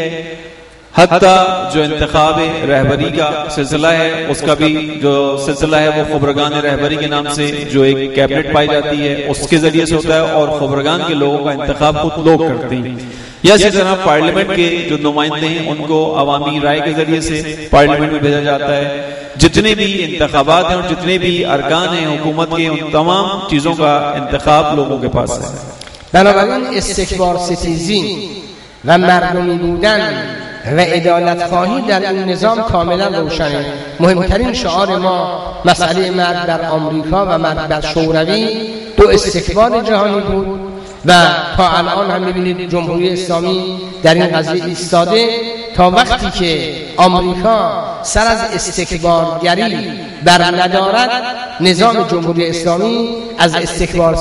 हत्ता जो इंतखाब रहबरी का सिलसिला है उसका भी जो सिलसिला है वो खबरगान रहबरी के नाम से जो एक कैबिनेट पाई जाती है उसके जरिए से होता है और खबरगान के लोगों का इंतखाब खुद लोग करते हैं। या इसी तरह पार्लियामेंट के जो नुमाइंदे हैं उनको अवामी राय के जरिए से पार्लियामेंट में भेजा जाता है। जितने भी इंतखाबात हैं और जितने भी अरकान हैं हुकूमत के, उन तमाम चीजों का इंतखाब लोगों के पास है। بنابراین استکبار ستیزی و مردمی بودن و عدالت خواهی در این نظام کاملا روشنه. مهمترین شعار ما مسئله مرد بر آمریکا و مرد بر شوروی دو استکبار جهانی بود و تا الان هم می‌بینید جمهوری اسلامی در این قضیه ایستاده تا وقتی که آمریکا سر از استکبارگری بر ندارد نظام جمهوری اسلامی از استکبار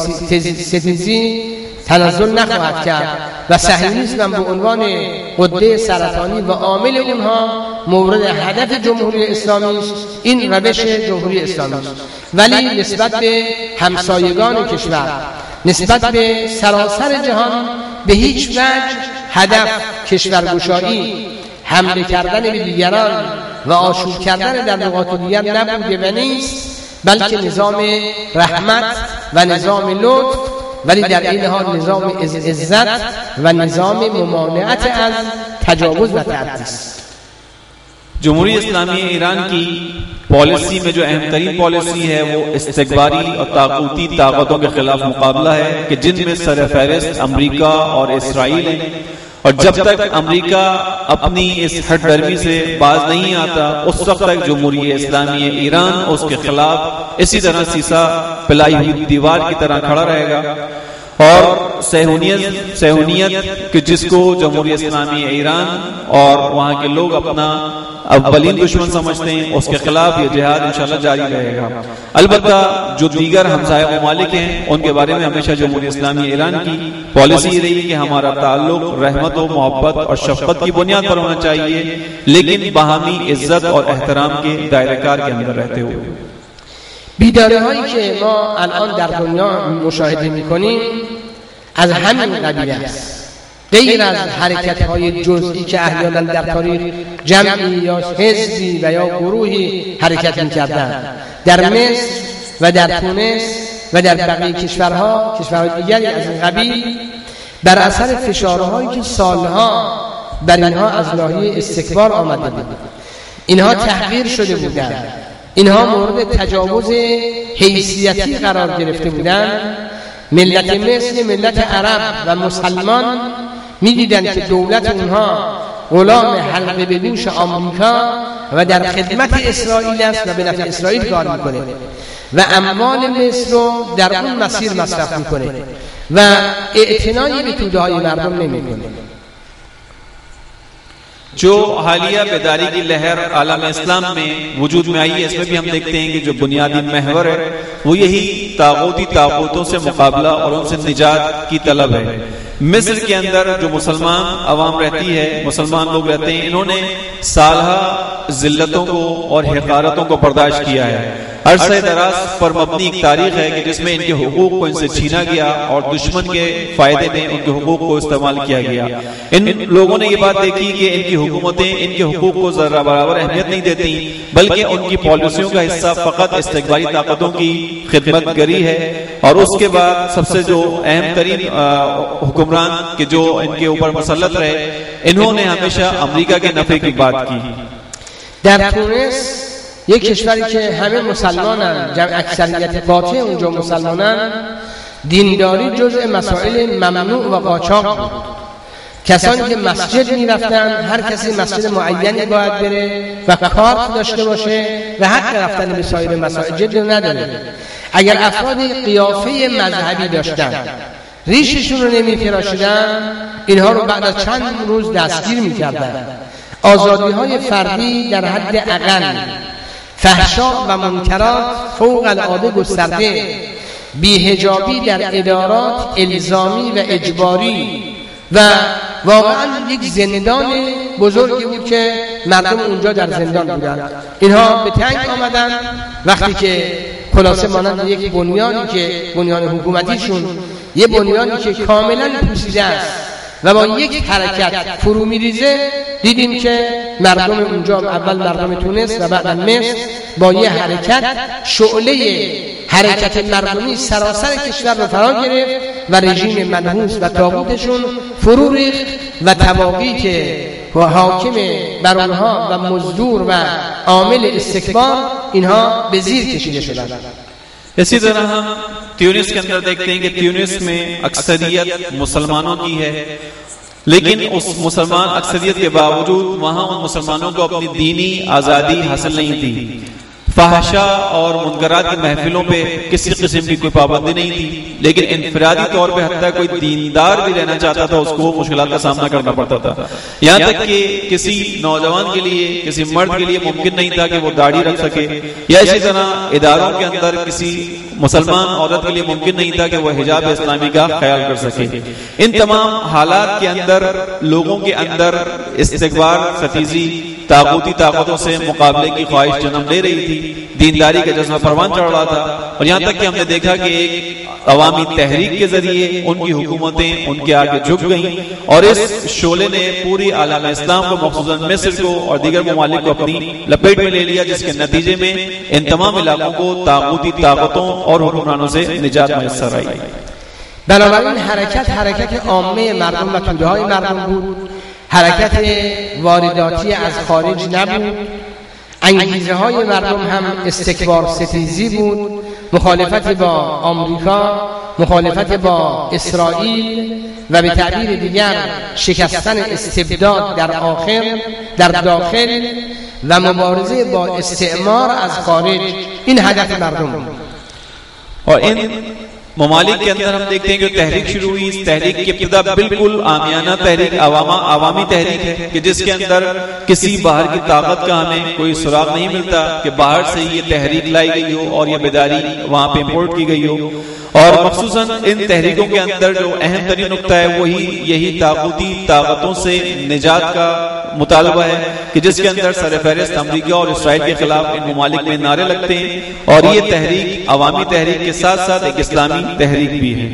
ستیزی تنزل نخواهد کرد و صهیونیسم به عنوان غده سرطانی و عامل اونها مورد هدف جمهوری اسلامی است. این روش جمهوری اسلامی است، ولی نسبت به همسایگان کشور، نسبت به سراسر جهان به هیچ وجه هدف کشورگشایی، حمله کردن به دیگران و آشوب کردن در نقاط دیگر نبوده و نیست، بلکه نظام رحمت و نظام لطف ولی در این حال نظام عزت و نظام ممانعت از تجاوز و تعدی است. जमहूरी इस्लामी ईरान की पॉलिसी में जो अहम तरीन पॉलिसी है वो इस्तिकबारी और ताकूती ताकतों के खिलाफ मुकाबला है कि जिनमें सरफहरिस्त अमरीका और इसराइल है। और जब तक अमरीका अपनी इस हठधर्मी से बाज नहीं आता उस वक्त तक जमहूरी इस्लामी ईरान उसके खिलाफ इसी तरह सीसा पिलाई हुई दीवार की तरह खड़ा रहेगा। और सहूनियत सहूनियत कि जिसको जमहूरी इस्लामी ईरान और वहाँ के लोग अपना अव्वलीन दुश्मन समझते हैं, उसके खिलाफ ये जिहाद इंशाल्लाह जारी रहेगा। अलबत्ता जो दीगर हमसाया ममालिक हैं उनके बारे में हमेशा जमहूरी इस्लामी ईरान की पॉलिसी रही कि हमारा ताल्लुक रहमत व मोहब्बत और शफकत की बुनियाद पर होना चाहिए, लेकिन बाहमी इज्जत और एहतराम के दायरेकार के अंदर रहते हुए। بیداری هایی که ما الان در دنیا مشاهده میکنیم از همین قبیل است، غیر از حرکت های جزئی که احیانا در تاریخ جمعی یا حزبی و یا گروهی حرکت میکردند در مصر و در تونس و در بقیه کشورها کشورهای دیگری از این قبیل، بر اثر فشارهایی که سالها بر اینها از ناحیه استکبار آمده بود، اینها تحقیر شده بودند، اینها مورد تجاوز حیثیتی قرار گرفته بودند. ملت مصر ملت عرب و مسلمان می‌دیدند که دولت اونها غلام حلقه به گوش آمریکا و در خدمت اسرائیل است و به نفع اسرائیل کار میکنه و اموال مصر رو در اون مسیر مصرف میکنه و اعتنایی به توده های مردم نمیکنه. जो हालिया बेदारी की लहर आलम इस्लाम में वजूद में आई है, इसमें भी हम देखते हैं कि जो बुनियादी महवर है वो यही तागूती ताकतों से मुकाबला और उनसे निजात की तलब है। मिस्र के अंदर जो मुसलमान अवाम रहती है, मुसलमान लोग रहते हैं, इन्होंने सालहा जिल्लतों को और हिकारतों को बर्दाश्त किया है। अरसे दराज पर मबनी एक तारीख है कि जिसमें इनके हुकूक को इनसे छीना गया और दुश्मन के फायदे में उनके हुकूक को इस्तेमाल किया गया। इन लोगों ने ये बात देखी कि इनकी हुकूमतें इनके हुकूक को जरा बराबर अहमियत नहीं देती, बल्कि उनकी पॉलिसियों का हिस्सा फकत इस्तिकबारी ताकतों की खिदमतगरी है। और उसके बाद सबसे जो अहम तरीन हुक्मरान के जो इनके ऊपर मुसल्लत रहे, इन्होंने हमेशा अमरीका के नफे की बात की। در تونس یک کشوری که همه مسلمانن، جمع اکثریت قاطع اونجا مسلمانن، دینداری جزء مسائل ممنوع و قاچاق بود. کسانی که مسجد میرفتن، هر کسی مسجد معینی باید بره و کارت داشته باشه و حق رفتن به سایر مساجد رو نداره. اگر افراد قیافه مذهبی داشتن، ریششون رو نمی‌تراشیدن، اینها رو بعد از چند روز دستگیر می‌کردن. آزادی های فردی در حد اقل، فحشا و منکرات فوق العاده گسترده، بی‌حجابی در ادارات الزامی و اجباری و واقعا یک زندان بزرگی بود که مردم اونجا در زندان بودند. اینها به تنگ آمدن وقتی که خلاصه مانند یک بنیانی که بنیان حکومتیشون یه بنیانی که کاملا پوسیده است و با یک حرکت فرو میریزه، دیدیم که مردم اونجا، اول مردم تونس و بعد مصر، با یه حرکت شعله حرکت مردمی سراسر کشور رو فرا گرفت و رژیم منحوس و طاغوتشون فرو ریخت و تواقی که حاکم بر اونها و مزدور و عامل استکبار، اینها به زیر کشیده شدند. इसी तरह हम ट्यूनिस के अंदर देखते हैं कि ट्यूनिस में अक्सरियत मुसलमानों की है, लेकिन उस मुसलमान अक्सरियत के बावजूद वहां उन मुसलमानों को अपनी दीनी आज़ादी हासिल नहीं थी। फहशा और मुनकरात की महफिलों पे किसी किस्म की कोई पाबंदी नहीं थी, लेकिन इनफरादी तौर पे हत्ता कोई दीनदार भी रहना चाहता था उसको मुश्किलात का सामना करना पड़ता था। यहाँ तक कि किसी नौजवान के लिए, किसी मर्द के लिए मुमकिन नहीं था कि वो दाढ़ी रख सके, या इसी तरह इदारों के अंदर किसी मुसलमान औरत के लिए मुमकिन नहीं था कि वह हिजाब इस्लामी का ख्याल कर सके। इन तमाम हालात के अंदर लोगों के अंदर इस्तिकबार, सतीजी, ताकूती ताकतों से मुकाबले की ख्वाहिश जन्म ले रही थी, दीनदारी का जज्बा परवान चढ़ रहा था। और यहाँ तक कि हमने देखा कि एक अवामी तहरीक के जरिए उनकी हुकूमतें उनके आगे झुक गईं और इस शोले ने पूरी आलम इस्लाम को, मखसूसन मिस्र को और दीगर ममालिक को अपनी लपेट में ले लिया, जिसके नतीजे में इन तमाम इलाकों को ताकूती ताकतों और हुक्मरानों से निजात मैसर आई। بنابراین حرکت حرکت عامه مردم و توده های مردم بود، حرکت وارداتی از خارج نبود. انگیزه های مردم هم استکبار ستیزی بود، مخالفت با آمریکا، مخالفت با اسرائیل و به تعبیر دیگر شکستن استبداد در آخر در داخل و مبارزه با استعمار از خارج. این هدف مردم بود. और इन ममालिक के अंदर हम देखते हैं कि तहरीक शुरू हुई। इस तहरीक की इब्तिदा बिल्कुल आमियाना तहरीक, अवामा आवामी तहरीक है कि जिसके अंदर किसी बाहर की ताकत का हमें कोई सुराग नहीं मिलता कि बाहर से ये तहरीक लाई गई हो और ये बेदारी वहाँ पे इम्पोर्ट की गई हो। और मखसूसन इन तहरीकों के अंदर जो अहम तरीन नुक्ता है वही यही ताकूती ताकतों से निजात का मुतालबा है कि जिसके अंदर सरफहरिस्त अमरीका और इसराइल के खिलाफ इन ममालिक में नारे लगते हैं। और ये तहरीक अवामी तहरीक के साथ साथ एक इस्लामी तहरीक भी है।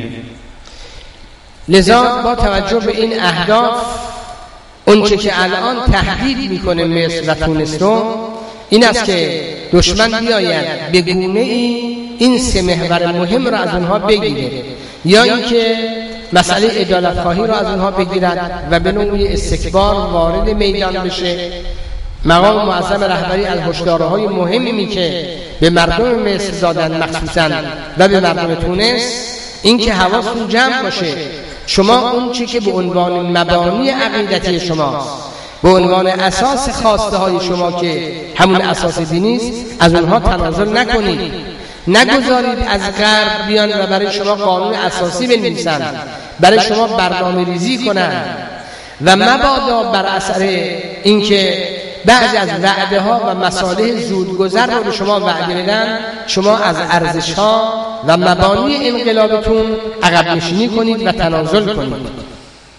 لذا با توجه به این اهداف اونچه که الان تهدید میکنه مصر و تونس رو این است که دشمن بیاید به گونه‌ای این سه محور مهم رو از اونها بگیره، یا اینکه مسئله عدالت خواهی رو از اونها بگیرد و به نوعی استکبار وارد میدان بشه. مقام معظم رهبری از هشدارهای مهمی که به مردم مصر دادن مخصوصا و به مردم تونس این که حواستون جمع باشه، شما اون چی که به عنوان مبانی عقیدتی شماست، به عنوان اساس خواسته های شما که همون اساس دینی است، از اونها تنازل نکنید. نگذارید از غرب بیان و برای شما قانون اساسی بنویسن، برای شما برنامه ریزی کنن و مبادا بر اثر اینکه بعضی از وعده ها و مصالح زودگذر رو به شما وعده بدن، شما از ارزش ها و مبانی انقلابتون عقب نشینی کنید و تنازل کنید.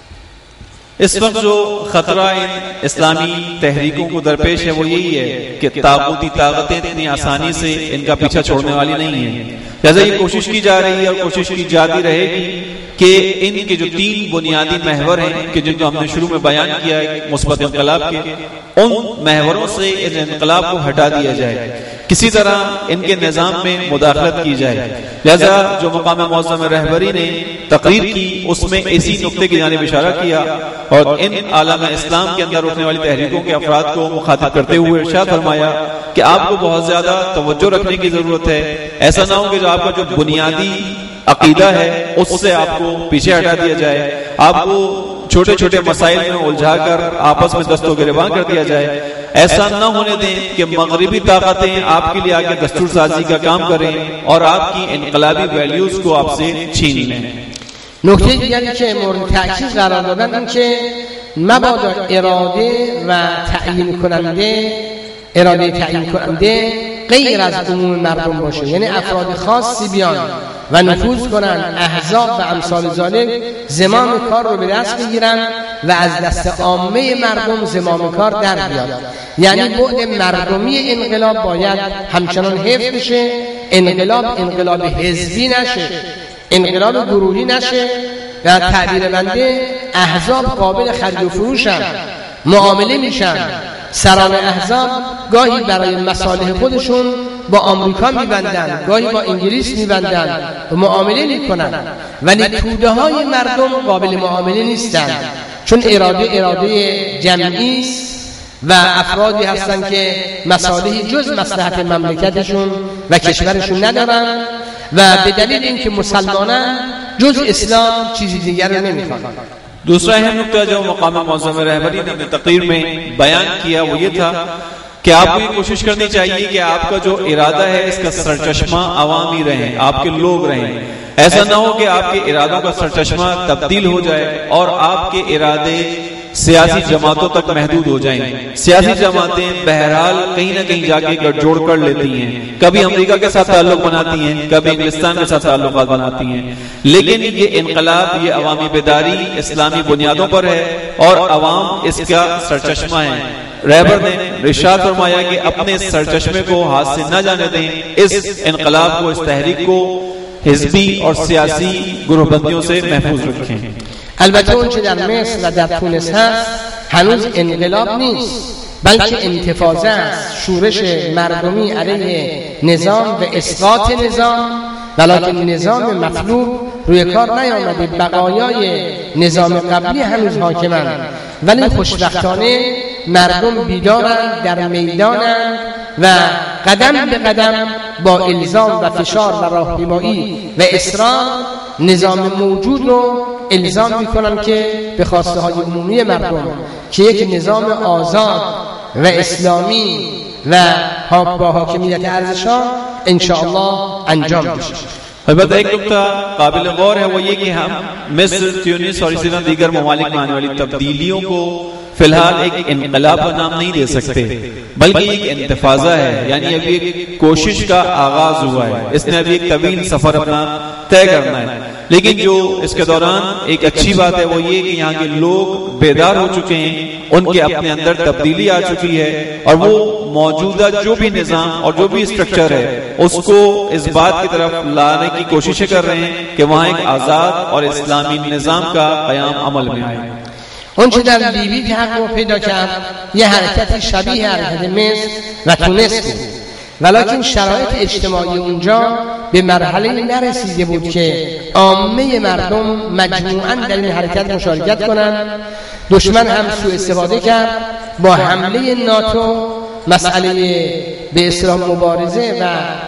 इस वक्त जो खतरा इन इस्लामी तहरीकों को दरपेश है वो यही है कि ताकूती ताकतें इतनी आसानी से इनका पीछा छोड़ने वाली नहीं है। जैसे ये कोशिश की जा रही है और कोशिश की जाती रहेगी कि इनके जो तीन बुनियादी महवर हैं कि जिनको हमने शुरू में बयान किया है मुस्बत इनकलाब के, उन महवरों से इस इनकलाब को हटा दिया जाए, किसी तरह इनके निज़ाम में मुदाखलत की जाए। लिहाजा जो मकाम मौज़म रहबरी ने तकरीर की उसमें इसी नुक्ते की जानिब इशारा किया और इन आलम इस्लाम के अंदर उठने वाली तहरीकों के अफराद को मुखातिब करते हुए इरशाद फरमाया कि आपको बहुत ज्यादा तवज्जो रखने की जरूरत है। ऐसा ना हो कि जो आपका जो बुनियादी अकीदा है उससे आपको पीछे हटा दिया जाए, आपको छोटे छोटे मसाइल में उलझाकर आपस में दस्तों गिरबान कर दिया जाए। ऐसा न होने दें कि मगरिबी ताकतें आपके लिए आगे दस्तूर साजी का काम करें और आपकी इनकलाबी वैल्यूज को आपसे छीन लें। نکته دیگری که مورد تأکید قرار دادن این که مبادا اراده و تعیین کننده اراده تعیین کننده غیر از عموم مردم باشه، یعنی افراد خاصی بیان و نفوذ کنن، احزاب و امثال ذالک زمام کار رو به دست بگیرن و از دست عامه مردم زمام کار در بیاد. یعنی بعد مردمی انقلاب باید همچنان حفظ بشه، انقلاب انقلاب حزبی نشه، انقلاب گروهی نشه و تعبیر بنده احزاب قابل خرید و فروشن، معامله میشن. سران احزاب گاهی برای مصالح خودشون با آمریکا میبندن، گاهی با انگلیس میبندن و معامله میکنن، ولی توده های مردم قابل معامله نیستن، چون اراده اراده جمعی است و افرادی هستن که مصالحی جز مصلحت مملکتشون و کشورشون ندارن و به دلیل اینکه مسلمانن جز اسلام چیزی دیگر رو نمیخوان. दूसरा अहम नुक्ता जो मकाम मौज़म रहबरी ने अपनी तकरीर में बयान किया वो ये था कि आपको ये कोशिश करनी चाहिए कि आपका जो इरादा है इसका सरचश्मा अवामी रहे, आपके लोग रहें। ऐसा ना हो कि आपके इरादों का सरचश्मा तब्दील हो जाए और आपके इरादे सियासी जमातों तक महदूद हो जाएं। सियासी जमातें बहरहाल कहीं ना कहीं जाके गठजोड़ कर लेती हैं, कभी अमेरिका के साथ ताल्लुक बनाती हैं, कभी इंग्लिस्तान के साथ ताल्लुकात बनाती हैं, लेकिन ये इनकलाब, ये अवामी बेदारी इस्लामी बुनियादों पर है और अवाम इसका सरचश्मा है। रहबर ने इरशाद फरमाया कि अपने सरचश्मे को हाथ से न जाने दें, इस इनकलाब को, इस तहरीक को हिजबी और सियासी ग्रुहबंदियों से महफूज रखें। البته اون چه در مصر و در تونس هست هنوز انقلاب نیست، بلکه انتفاضه است، شورش مردمی علیه نظام و اسقاط نظام، ولکن نظام مطلوب روی کار نیامده، بقایای نظام قبلی هنوز حاکمند، ولی خوشبختانه مردم بیدارند، در میدانند و قدم به قدم با الزام و فشار و راهپیمایی و اصرار نظام موجود رو الزام میکنن که به خواسته های عمومی مردم که یک نظام آزاد و اسلامی و با حاکمیت ارزش‌ها انشاءالله انجام بشه. البته ایک نکتہ قابل غور ہے وہ یہ کہ ہم مصر، تیونس اور اسی طرح دیگر ممالک میں آنے والی تبدیلیوں کو فی الحال ایک انقلاب کا نام نہیں دے سکتے، بلکہ ایک انتفاضہ ہے، یعنی ابھی ایک کوشش کا آغاز ہوا ہے، اس نے ابھی ایک طویل سفر اپنا طے کرنا ہے، لیکن جو اس کے دوران ایک اچھی بات ہے وہ یہ کہ یہاں کے لوگ بیدار ہو چکے ہیں، ان کے اپنے اندر تبدیلی آ چکی ہے، اور وہ موجودہ جو بھی نظام اور جو بھی اسٹرکچر ہے اس کو اس بات کی طرف لانے کی کوششیں کر رہے ہیں کہ وہاں ایک آزاد اور اسلامی نظام کا قیام عمل میں آئے. اون چه در لیبی تحقق پیدا کرد یه حرکت شبیه حرکت مصر و تونس بود، ولیکن شرایط اجتماعی اونجا به مرحله نرسیده بود که عامه مردم مجموعاً در این حرکت مشارکت کنند. دشمن هم سوء استفاده کرد، با حمله ناتو مسئله به اصطلاح مبارزه و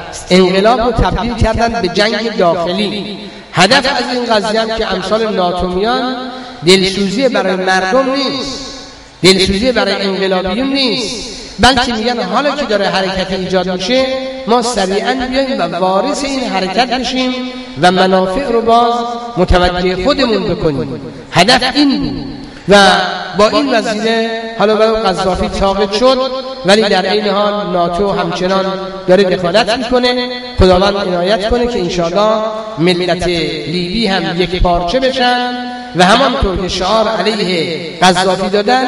انقلاب رو تبدیل کردن به جنگ داخلی. هدف از این قضیه هم که امثال ناتومیان دلسوزی برای مردم نیست، دلسوزی برای انقلابیون نیست، بلکه میگن حالا که داره حرکت ایجاد میشه ما سریعا بیاییم و وارث این حرکت بشیم و منافع رو باز متوجه خودمون بکنیم. هدف این بود و با این وسیله حالا برای قذافی ثابت شد، ولی در این حال ناتو همچنان داره دخالت میکنه. خداوند عنایت کنه که انشاءالله ملت لیبی هم یک پارچه بشن و همانطور که شعار علیه قذافی دادن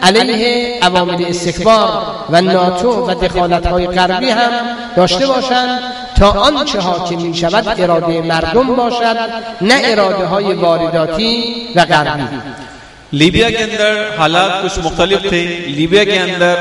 علیه عوامل استکبار و ناتو و دخالت‌های غربی هم داشته باشند تا آنچه حاکم می‌شود اراده مردم باشد، نه اراده های وارداتی و غربی. لیبیا کے اندر حالات کچھ مختلف تھے. لیبیا کے اندر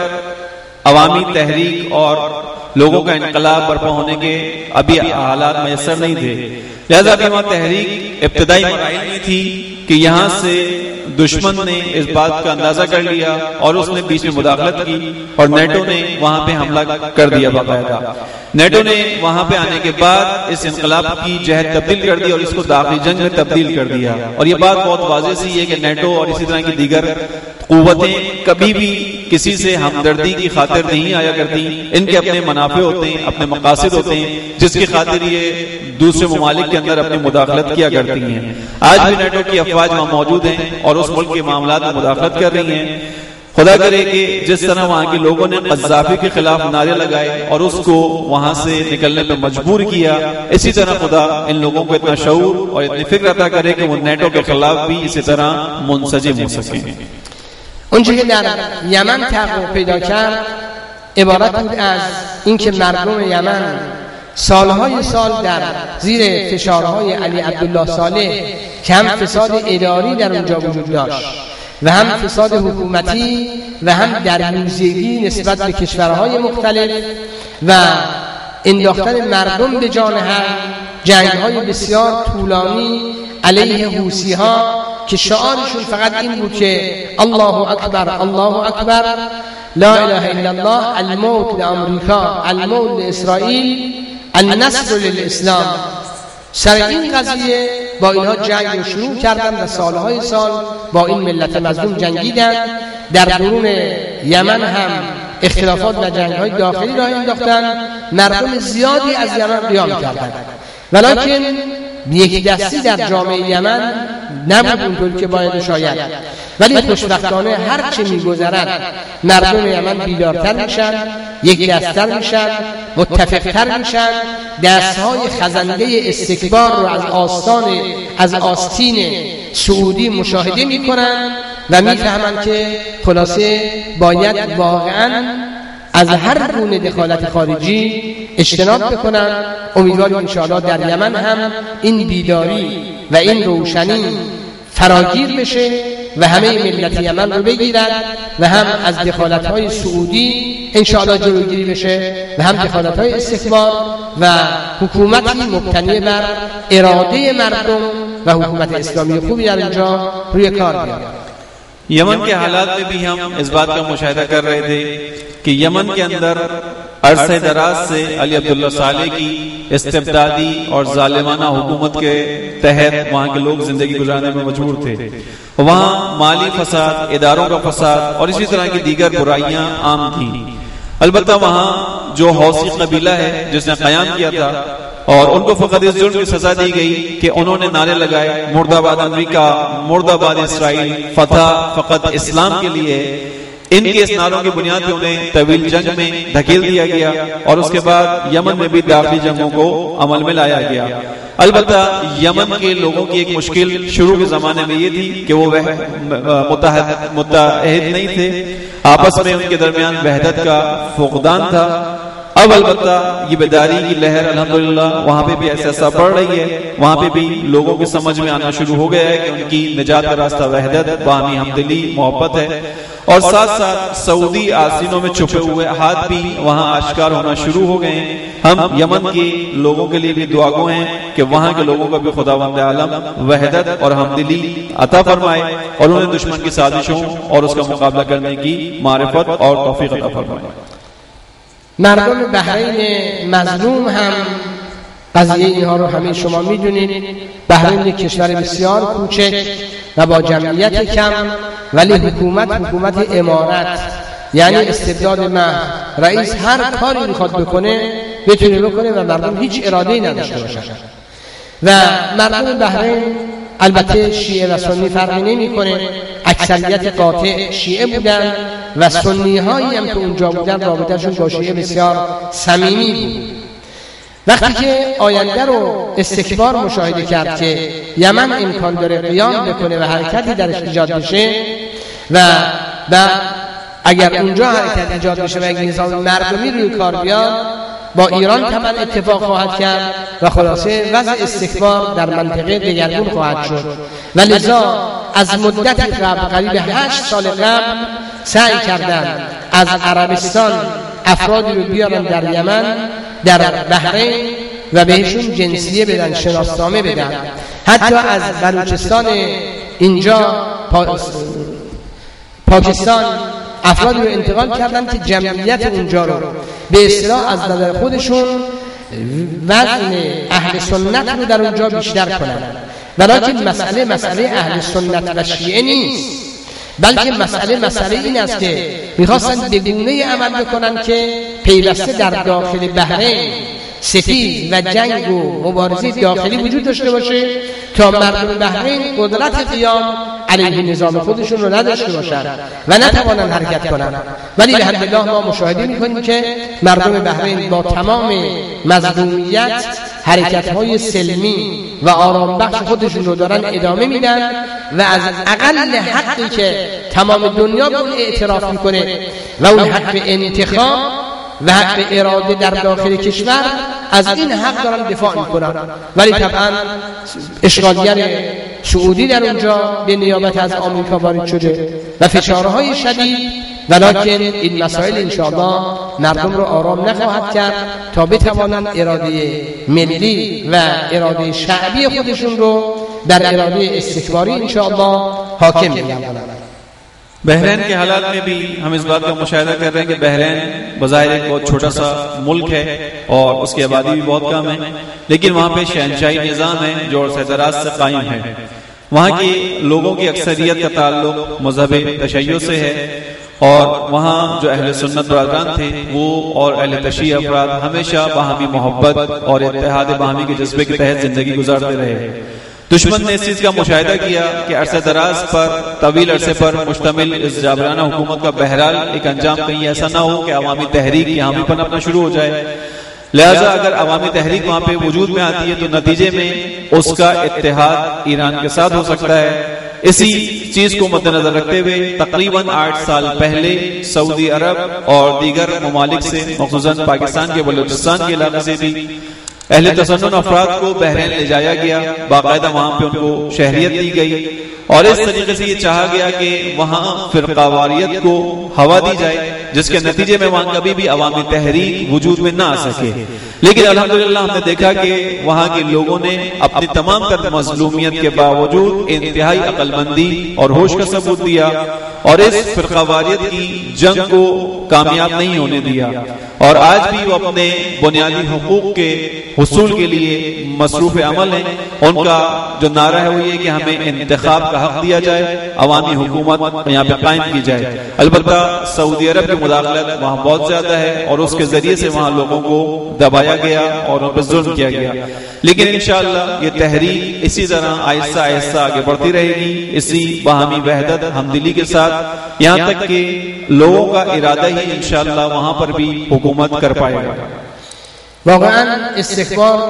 عوامی تحریک اور لوگوں کا انقلاب برپا ہونے کے ابھی حالات میسر نہیں تھے، لہذا ابھی وہاں تحریک ابتدائی مراحل میں تھی کہ یہاں سے دشمن نے اس بات کا اندازہ کر لیا اور اس نے بیچ میں مداخلت کی اور نیٹو نے وہاں پہ حملہ کر دیا. باقاعدہ نیٹو نے وہاں پہ آنے کے بعد اس انقلاب کی جہت تبدیل کر دی اور اس کو داخلی جنگ میں تبدیل کر دیا. اور یہ بات بہت واضح سی ہے کہ نیٹو اور اسی طرح کی دیگر قوتیں کبھی بھی کسی سے ہمدردی کی خاطر نہیں آیا کرتی. ان کے اپنے منافع ہوتے ہیں، اپنے مقاصد ہوتے ہیں جس کی خاطر یہ دوسرے ممالک کے اندر اپنی مداخلت کیا کرتی ہیں. آج بھی نیٹو کی افواج وہاں موجود ہیں اور اس ملک کے معاملات میں مداخلت کر رہی ہیں. خدا کرے کہ جس طرح وہاں کے لوگوں نے قذافی کے خلاف نعرے لگائے اور اس کو وہاں سے نکلنے پہ مجبور کیا، اسی طرح خدا ان لوگوں کو اتنا شعور اور اتنی فکر عطا کرے کہ وہ نیٹو کے خلاف بھی اسی طرح منسجم ہو سکیں. اونچه که در یمن تحقق پیدا کرد عبارت بود از اینکه مردم یمن سالهای سال در زیر فشارهای علی عبدالله صالح که هم فساد اداری در اونجا وجود داشت و هم فساد حکومتی و هم دریوزگی نسبت به کشورهای مختلف و انداختن مردم به جان هم، جنگ‌های بسیار طولانی علیه حوثی‌ها که شعارشون فقط این بود که الله اکبر الله اکبر، لا اله الا الله، الموت لامریکا، الموت لاسرائیل، النصر للاسلام. سر این قضیه با اینها جنگ رو شروع کردن و سالهای سال با این ملت مظلوم جنگیدن. در درون یمن هم اختلافات و جنگ‌های داخلی راه انداختن، مردم زیادی از یمن قیام کردند، ولیکن یک دستی در جامعه یمن نبود اونطور که باید شاید. ولی خوشبختانه هر چه می‌گذرد مردم یمن بیدارتر میشن، یک دست‌تر میشن، متفق‌تر میشن، دست‌های خزنده استکبار رو از آستان از آستین سعودی مشاهده میکنن و میفهمن که خلاصه باید واقعاً از هر گونه دخالت خارجی اجتناب بکنن. امیدواریم انشاءالله در یمن هم این بیداری و این روشنی فراگیر بشه و همه ملت یمن رو بگیرد و هم از دخالت‌های سعودی انشاءالله جلوگیری بشه و هم دخالت‌های استکبار و حکومتی مبتنی بر اراده مردم و حکومت اسلامی خوبی در اینجا روی کار بیاد. यमन के हालात में भी हम इस बात का मुशाहिदा कर रहे थे कि यमन के अंदर अरसे दराज से अली अब्दुल्ला सालेह की इस्तिबदादी और जालिमाना हुकूमत के तहत वहाँ के लोग जिंदगी गुजारने में मजबूर थे। वहाँ माली फसाद, इदारों का फसाद और इसी तरह की दीगर बुराइयां आम थी। अलबत्ता वहाँ जो हौसी कबीला है जिसने कयाम किया था और उनको फकत इस जुर्म की सजा दी गई कि उन्होंने नारे लगाए मुर्दाबाद अमेरिका, मुर्दाबाद इसराइल, फतह फकत इस्लाम के लिए। इनके इस नारों की बुनियाद पे उन्हें तवील जंग में धकेल दिया गया और उसके बाद यमन में भी दाखिली जंगों को अमल में लाया गया। अलबत्ता यमन के लोगों की एक मुश्किल शुरू के जमाने में ये थी कि वो वह मुत्तहिद नहीं थे, आपस में उनके दरमियान वहदत का फुकदान था। अब अलबत्ता ये बेदारी की लहर अल्हम्दुलिल्लाह वहाँ पे भी ऐसा ऐसा बढ़ रही है, वहाँ पे भी लोगों को समझ में आना शुरू हो गया है कि उनकी निजात का रास्ता वहदत, बाहमी हमदिली, मोहब्बत है। और साथ साथ सऊदी आसीनों में छुपे हुए हाथ भी वहाँ आश्कार होना शुरू हो गए हैं। हम यमन के लोगों के लिए भी दुआगो हैं कि वहाँ के लोगों को भी खुदावंद आलम वहदत और हमदिली अता फरमाए और उन्हें दुश्मन की साजिशों और उसका मुकाबला करने की मारिफत और तौफीक अता फरमाए। مردم بحرین مظلوم هم قضیه اینها رو همه شما میدونید. بحرین یک کشور بسیار کوچک و با جمعیت کم، ولی حکومت حکومت امارت، یعنی استبداد محض. رئیس هر کاری میخواد بکنه بتونه بکنه و مردم هیچ اراده‌ای نداشته باشن. و مردم بحرین البته شیعه و سنی فرقی نمی‌کنه، اکثریت قاطع شیعه بودن و سنی هایی هم که اونجا بودن رابطه‌شون با شیعه بسیار صمیمی بود. وقتی که آینده رو استکبار مشاهده کرد که یمن امکان داره قیام بکنه و حرکتی درش ایجاد بشه و و اگر اونجا حرکت ایجاد بشه و اگر نظام مردمی روی کار بیاد، با ایران طبعا اتفاق خواهد کرد و خلاصه وضع استکبار در منطقه دگرگون خواهد شد. و لذا از مدت قبل، قریب هشت سال قبل، سعی کردن از عربستان افرادی رو بیارن در یمن، در بحرین و بهشون جنسیه بدن، شناسنامه بدن. حتی از بلوچستان اینجا پا... پاکستان افرادی رو انتقال کردن که جمعیت اونجا رو به اصطلاح از نظر خودشون وزن اهل سنت رو در اونجا بیشتر کنن. ولیکن مسئله مسئله اهل سنت و شیعه نیست، بلکه مسئله مسئله این است که میخواستن به گونه عمل بکنن که پیوسته در داخل بحرین ستیز و جنگ و مبارزه داخلی وجود داشته باشه تا مردم بحرین قدرت قیام علیه نظام خودشون رو نداشته باشن و نتوانن حرکت کنن. ولی الحمدلله ما مشاهده میکنیم که مردم بحرین با تمام مظلومیت حرکت‌های سلمی و آرام بخش خودشون رو دارن ادامه میدن و از اقل حقی که تمام دنیا به اون اعتراف میکنه و اون حق انتخاب و حق اراده در داخل کشور، از این حق دارن دفاع میکنن. ولی طبعا اشغالگر سعودی در اونجا به نیابت از آمریکا وارد شده و فشارهای شدید، ولکن این مسائل انشاءالله مردم رو آرام نخواهد کرد تا بتوانند اراده ملی و اراده شعبی خودشون رو در اراده استکباری انشاءالله حاکم بگردانند. बहरैन के हालात में भी हम इस बात का मुशाहिदा कर रहे हैं कि बहरैन बज़ाहिर एक बहुत छोटा सा मुल्क है और उसकी आबादी भी बहुत कम है, लेकिन वहाँ पे शहनशाही निज़ाम है जो अरसे-दराज से कायम है। वहाँ के लोगों की अक्सरियत का ताल्लुक मज़हब तशय्युअ से है और वहाँ जो अहले सुन्नत बरादरान थे वो और अहले तशय्युअ अफराद हमेशा बाहमी मोहब्बत और इत्तेहाद बाहमी के जज्बे के तहत जिंदगी गुजारते रहे। दुश्मन ने इस चीज का मुशाहिदा किया कि अरसे दराज पर, तवील अरसे पर मुश्तमिल इस जाबराना हुकूमत का बहरहाल एक अंजाम कहीं ऐसा ना हो कि अवामी तहरीक यहाँ भी पनपना शुरू हो जाए। लिहाजा अगर अवामी तहरीक वहाँ पे वजूद में आती है तो नतीजे में उसका इत्तेहाद ईरान के साथ हो सकता है। इसी चीज को मद्देनजर रखते हुए तकरीबन आठ साल पहले सऊदी अरब और दीगर ममालिक से, मखसूसन पाकिस्तान के बलूचिस्तान के इलाके से भी अहले तसन्नुन अफराद को बहरैन ले जाया गया, बाकायदा वहाँ पे उनको शहरियत दी गई और इस तरीके से ये चाहा गया कि वहाँ फिरकावारियत को हवा दी जाए जिसके नतीजे में वहां कभी भी अवामी तहरीक वजूद में ना आ सके। लेकिन अल्हम्दुलिल्लाह हमने देखा कि वहां के लोगों ने अपनी तमाम तर मजलूमियत के बावजूद इंतहाई अक्लमंदी और होश का सबूत दिया और इस फिरकावारियत की जंग को कामयाब नहीं होने दिया। और आज भी वो अपने बुनियादी हुकूक के हुसूल के लिए मसरूफ अमल हैं। उनका जो नारा है वो ये कि हमें इंतखाब का हक दिया जाए, अवामी हुकूमत यहाँ पे कायम की जाए। अलबत्ता सऊदी अरब की मुदाखलत वहाँ बहुत ज्यादा है और उसके जरिए से वहाँ लोगों को दबाया गया और उन पर जुल्म किया गया। लेकिन इंशाअल्लाह ये तहरीक इसी तरह आहिस्ता आहिस्ता आगे बढ़ती रहेगी, इसी बाहमी वहदत हमदिली के साथ, यहाँ तक कि लोगों का इरादा ही इंशाअल्लाह वहाँ पर भी हुकूमत कर पाएगा। واقعا استکبار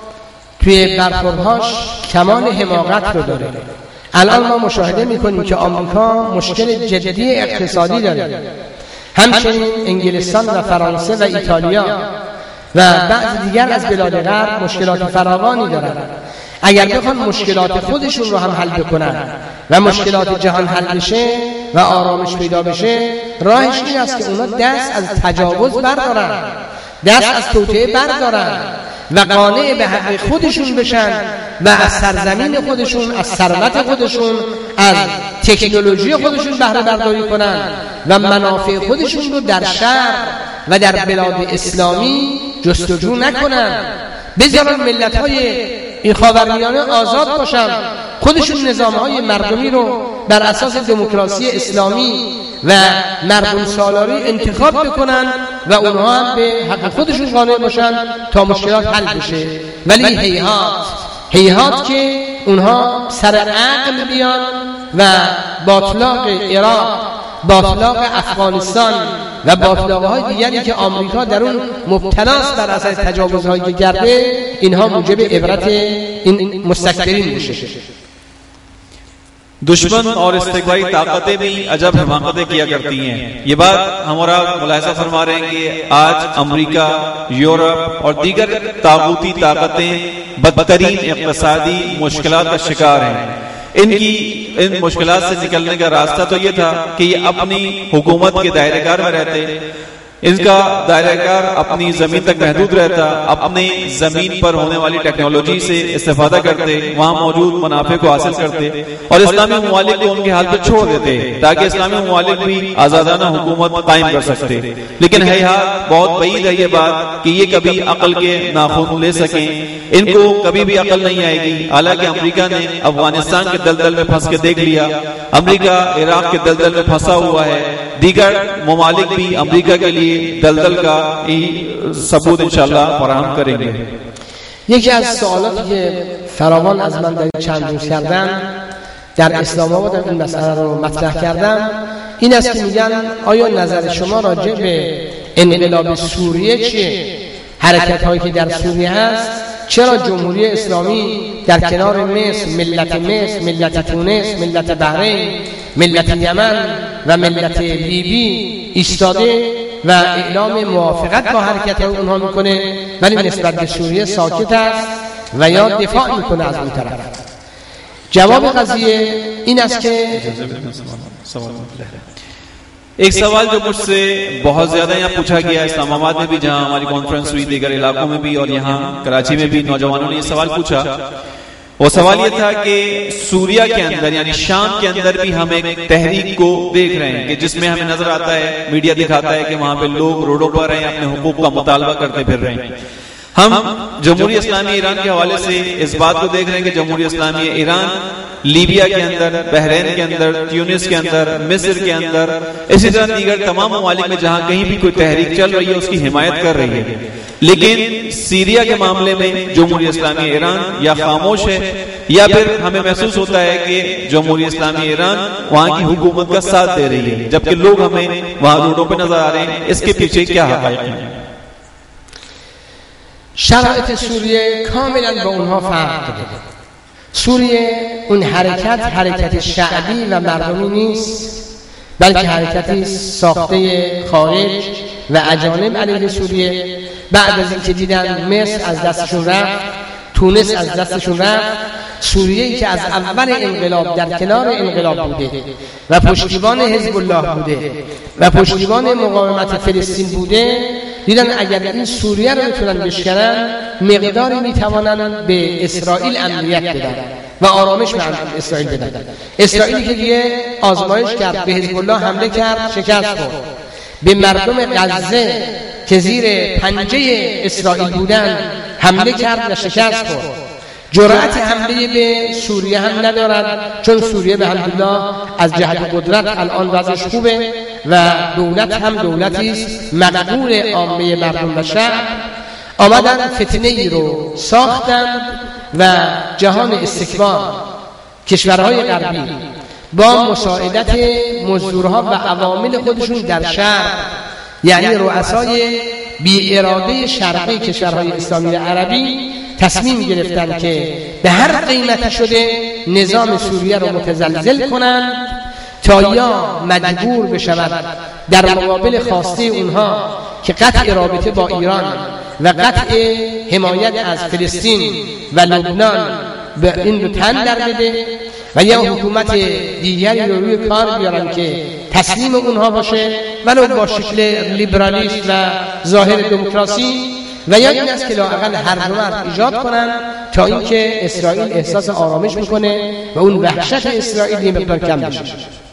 توی برخوردهاش کمال حماقت رو داره. الان ما مشاهده میکنیم که آمریکا مشکل جدی اقتصادی داره، همچنین انگلستان و فرانسه و ایتالیا و بعض دیگر از بلاد غرب مشکلات فراوانی دارند. اگر بخوان مشکلات خودشون رو هم حل بکنن و مشکلات جهان حل بشه و آرامش پیدا بشه، راهش این است که اونا دست از تجاوز بردارن، دست از توطئه بردارن و قانع به حق خودشون بشن و از سرزمین خودشون، از ثروت خودشون، از تکنولوژی خودشون بهره برداری کنن و منافع خودشون رو در شرق و در بلاد اسلامی جستجو نکنن، بذارن ملت‌های این خاورمیانه آزاد باشن، خودشون نظام‌های مردمی رو بر اساس دموکراسی اسلامی و مردم سالاری انتخاب بکنن و اونها هم به حق خودشون قانع باشن تا مشکلات حل بشه. ولی هیهات هیهات که اونها سر عقل بیان و باطلاق عراق، باطلاق افغانستان و باطلاق‌های دیگری که آمریکا در اون مبتلاست بر اثر تجاوزهایی که کرده، اینها موجب عبرت این مستکبرین میشه. दुश्मन और इस्तिक़बाई ताकतें भी अजब हिमाकतें किया करती हैं। ये बात हमारा मुलाहिज़ा फरमा रहे हैं कि आज अमेरिका, यूरोप और दीगर तागूती ताकतें बदतरीन इक़्तिसादी मुश्किलात का शिकार हैं। इनकी इन मुश्किलात से निकलने का रास्ता तो ये था कि ये अपनी हुकूमत के दायरेकार में रहते, इनका दायरेकार अपनी जमीन तक महदूद रहता, अपने जमीन पर होने वाली टेक्नोलॉजी से इस्तेफादा करते, वहां मौजूद मुनाफे को हासिल करते और इस्लामी मुमालिक को उनके हाल पे छोड़ देते ताकि इस्लामी मुमालिक भी आजादाना हुकूमत कायम कर सकते। लेकिन है यार बहुत बईद है ये बात कि ये कभी अकल के नाखून ले सकें, इनको कभी भी अकल नहीं आएगी। हालांकि अमेरिका ने अफगानिस्तान के दलदल में फंस के देख लिया, अमेरिका इराक के दलदल में फंसा हुआ है, दीगर ममालिक भी अमेरिका के लिए दलदल का सबूत इंशाअल्लाह फराहम करेंगे। یکی از سوالاتی که فراوان از من در چند روز کردن در اسلام آباد این مسئله رو مطرح کردم این است که میگن آیا نظر شما راجع به انقلاب سوریه چیه؟ حرکت هایی که در سوریه هست، چرا جمهوری اسلامی در کنار مصر، ملت مصر، ملت تونس، ملت بحرین، ملت یمن و ملت لیبی ایستاده و اعلام موافقت با حرکت اونها میکنه ولی نسبت به سوریه ساکت است و یا دفاع میکنه از اون طرف؟ جواب قضیه این است که एक सवाल जो मुझसे बहुत ज्यादा यहाँ पूछा गया, इस्लामाबाद में भी जहाँ हमारी कॉन्फ्रेंस हुई, दीगर इलाकों में भी और यहाँ कराची में भी नौजवानों ने ये सवाल पूछा। वो सवाल ये था कि सूरिया के अंदर यानी शाम के अंदर भी हम एक तहरीक को देख रहे हैं कि जिसमें हमें नजर आता है, मीडिया दिखाता है कि वहां पे लोग रोडों पर हैं, अपने हुकूक का मुतालबा करते फिर रहे हैं। हम जमहूरी इस्लामी ईरान के हवाले से इस बात को देख रहे हैं कि जमहूरी इस्लामी ईरान लीबिया के अंदर, बहरीन के अंदर, ट्यूनिस के अंदर, मिस्र के अंदर, इसी तरह दीगर तमाम ममालिक में जहां कहीं भी कोई तहरीक चल रही है उसकी हिमायत कर रही है। लेकिन सीरिया के मामले में जमहूरी इस्लामी ईरान या खामोश है या फिर हमें महसूस होता है कि जमहूरी इस्लामी ईरान वहां की हुकूमत का साथ दे रही है, जबकि लोग हमें वहां रोडों पर नजर आ रहे हैं। इसके पीछे क्या हक़ाइक़ है? شرایط سوریه کاملا با اونها فرق داره. سوریه اون حرکت حرکت شعبی و مردمی نیست، بلکه حرکتی ساخته خارج و اجانب علیه سوریه. بعد از اینکه دیدن مصر از دستشون رفت، تونس از دستشون رفت، سوریه‌ای که از اول انقلاب در کنار انقلاب بوده و پشتیبان حزب الله بوده و پشتیبان مقاومت فلسطین بوده، دیدن اگر این سوریه رو بتونن بشکنن مقداری میتوانن به اسرائیل امنیت بدن و آرامش به اسرائیل بدن. اسرائیلی که دیگه آزمایش کرد، به حزب الله حمله کرد، شکست خورد. به مردم غزه که زیر پنجه اسرائیل بودن حمله کرد و شکست خورد. جرأت حمله به سوریه هم ندارد، چون سوریه به الحمدلله از جهت قدرت الان وضعش خوبه و دولت هم دولتی است مقبول عامه مردم و شعب. آمدن فتنه ای رو ساختند و جهان استکبار، کشورهای غربی با مساعدت مزدورها و عوامل خودشون در شرق، یعنی رؤسای بی اراده شرقی کشورهای اسلامی عربی، تصمیم گرفتن که به هر قیمتی شده نظام سوریه رو متزلزل کنند تا یا مجبور بشود در مقابل خواسته اونها که قطع رابطه با ایران و قطع حمایت از فلسطین و لبنان به این رو تن در بده و یا حکومت دیگری رو روی کار بیارن که تسلیم اونها باشه ولو با شکل لیبرالیسم و ظاهر دموکراسی، و یا این است که لااقل هر دو مرد ایجاد کنن تا اینکه اسرائیل احساس آرامش میکنه و اون وحشت اسرائیل یه مقدار کم بشه.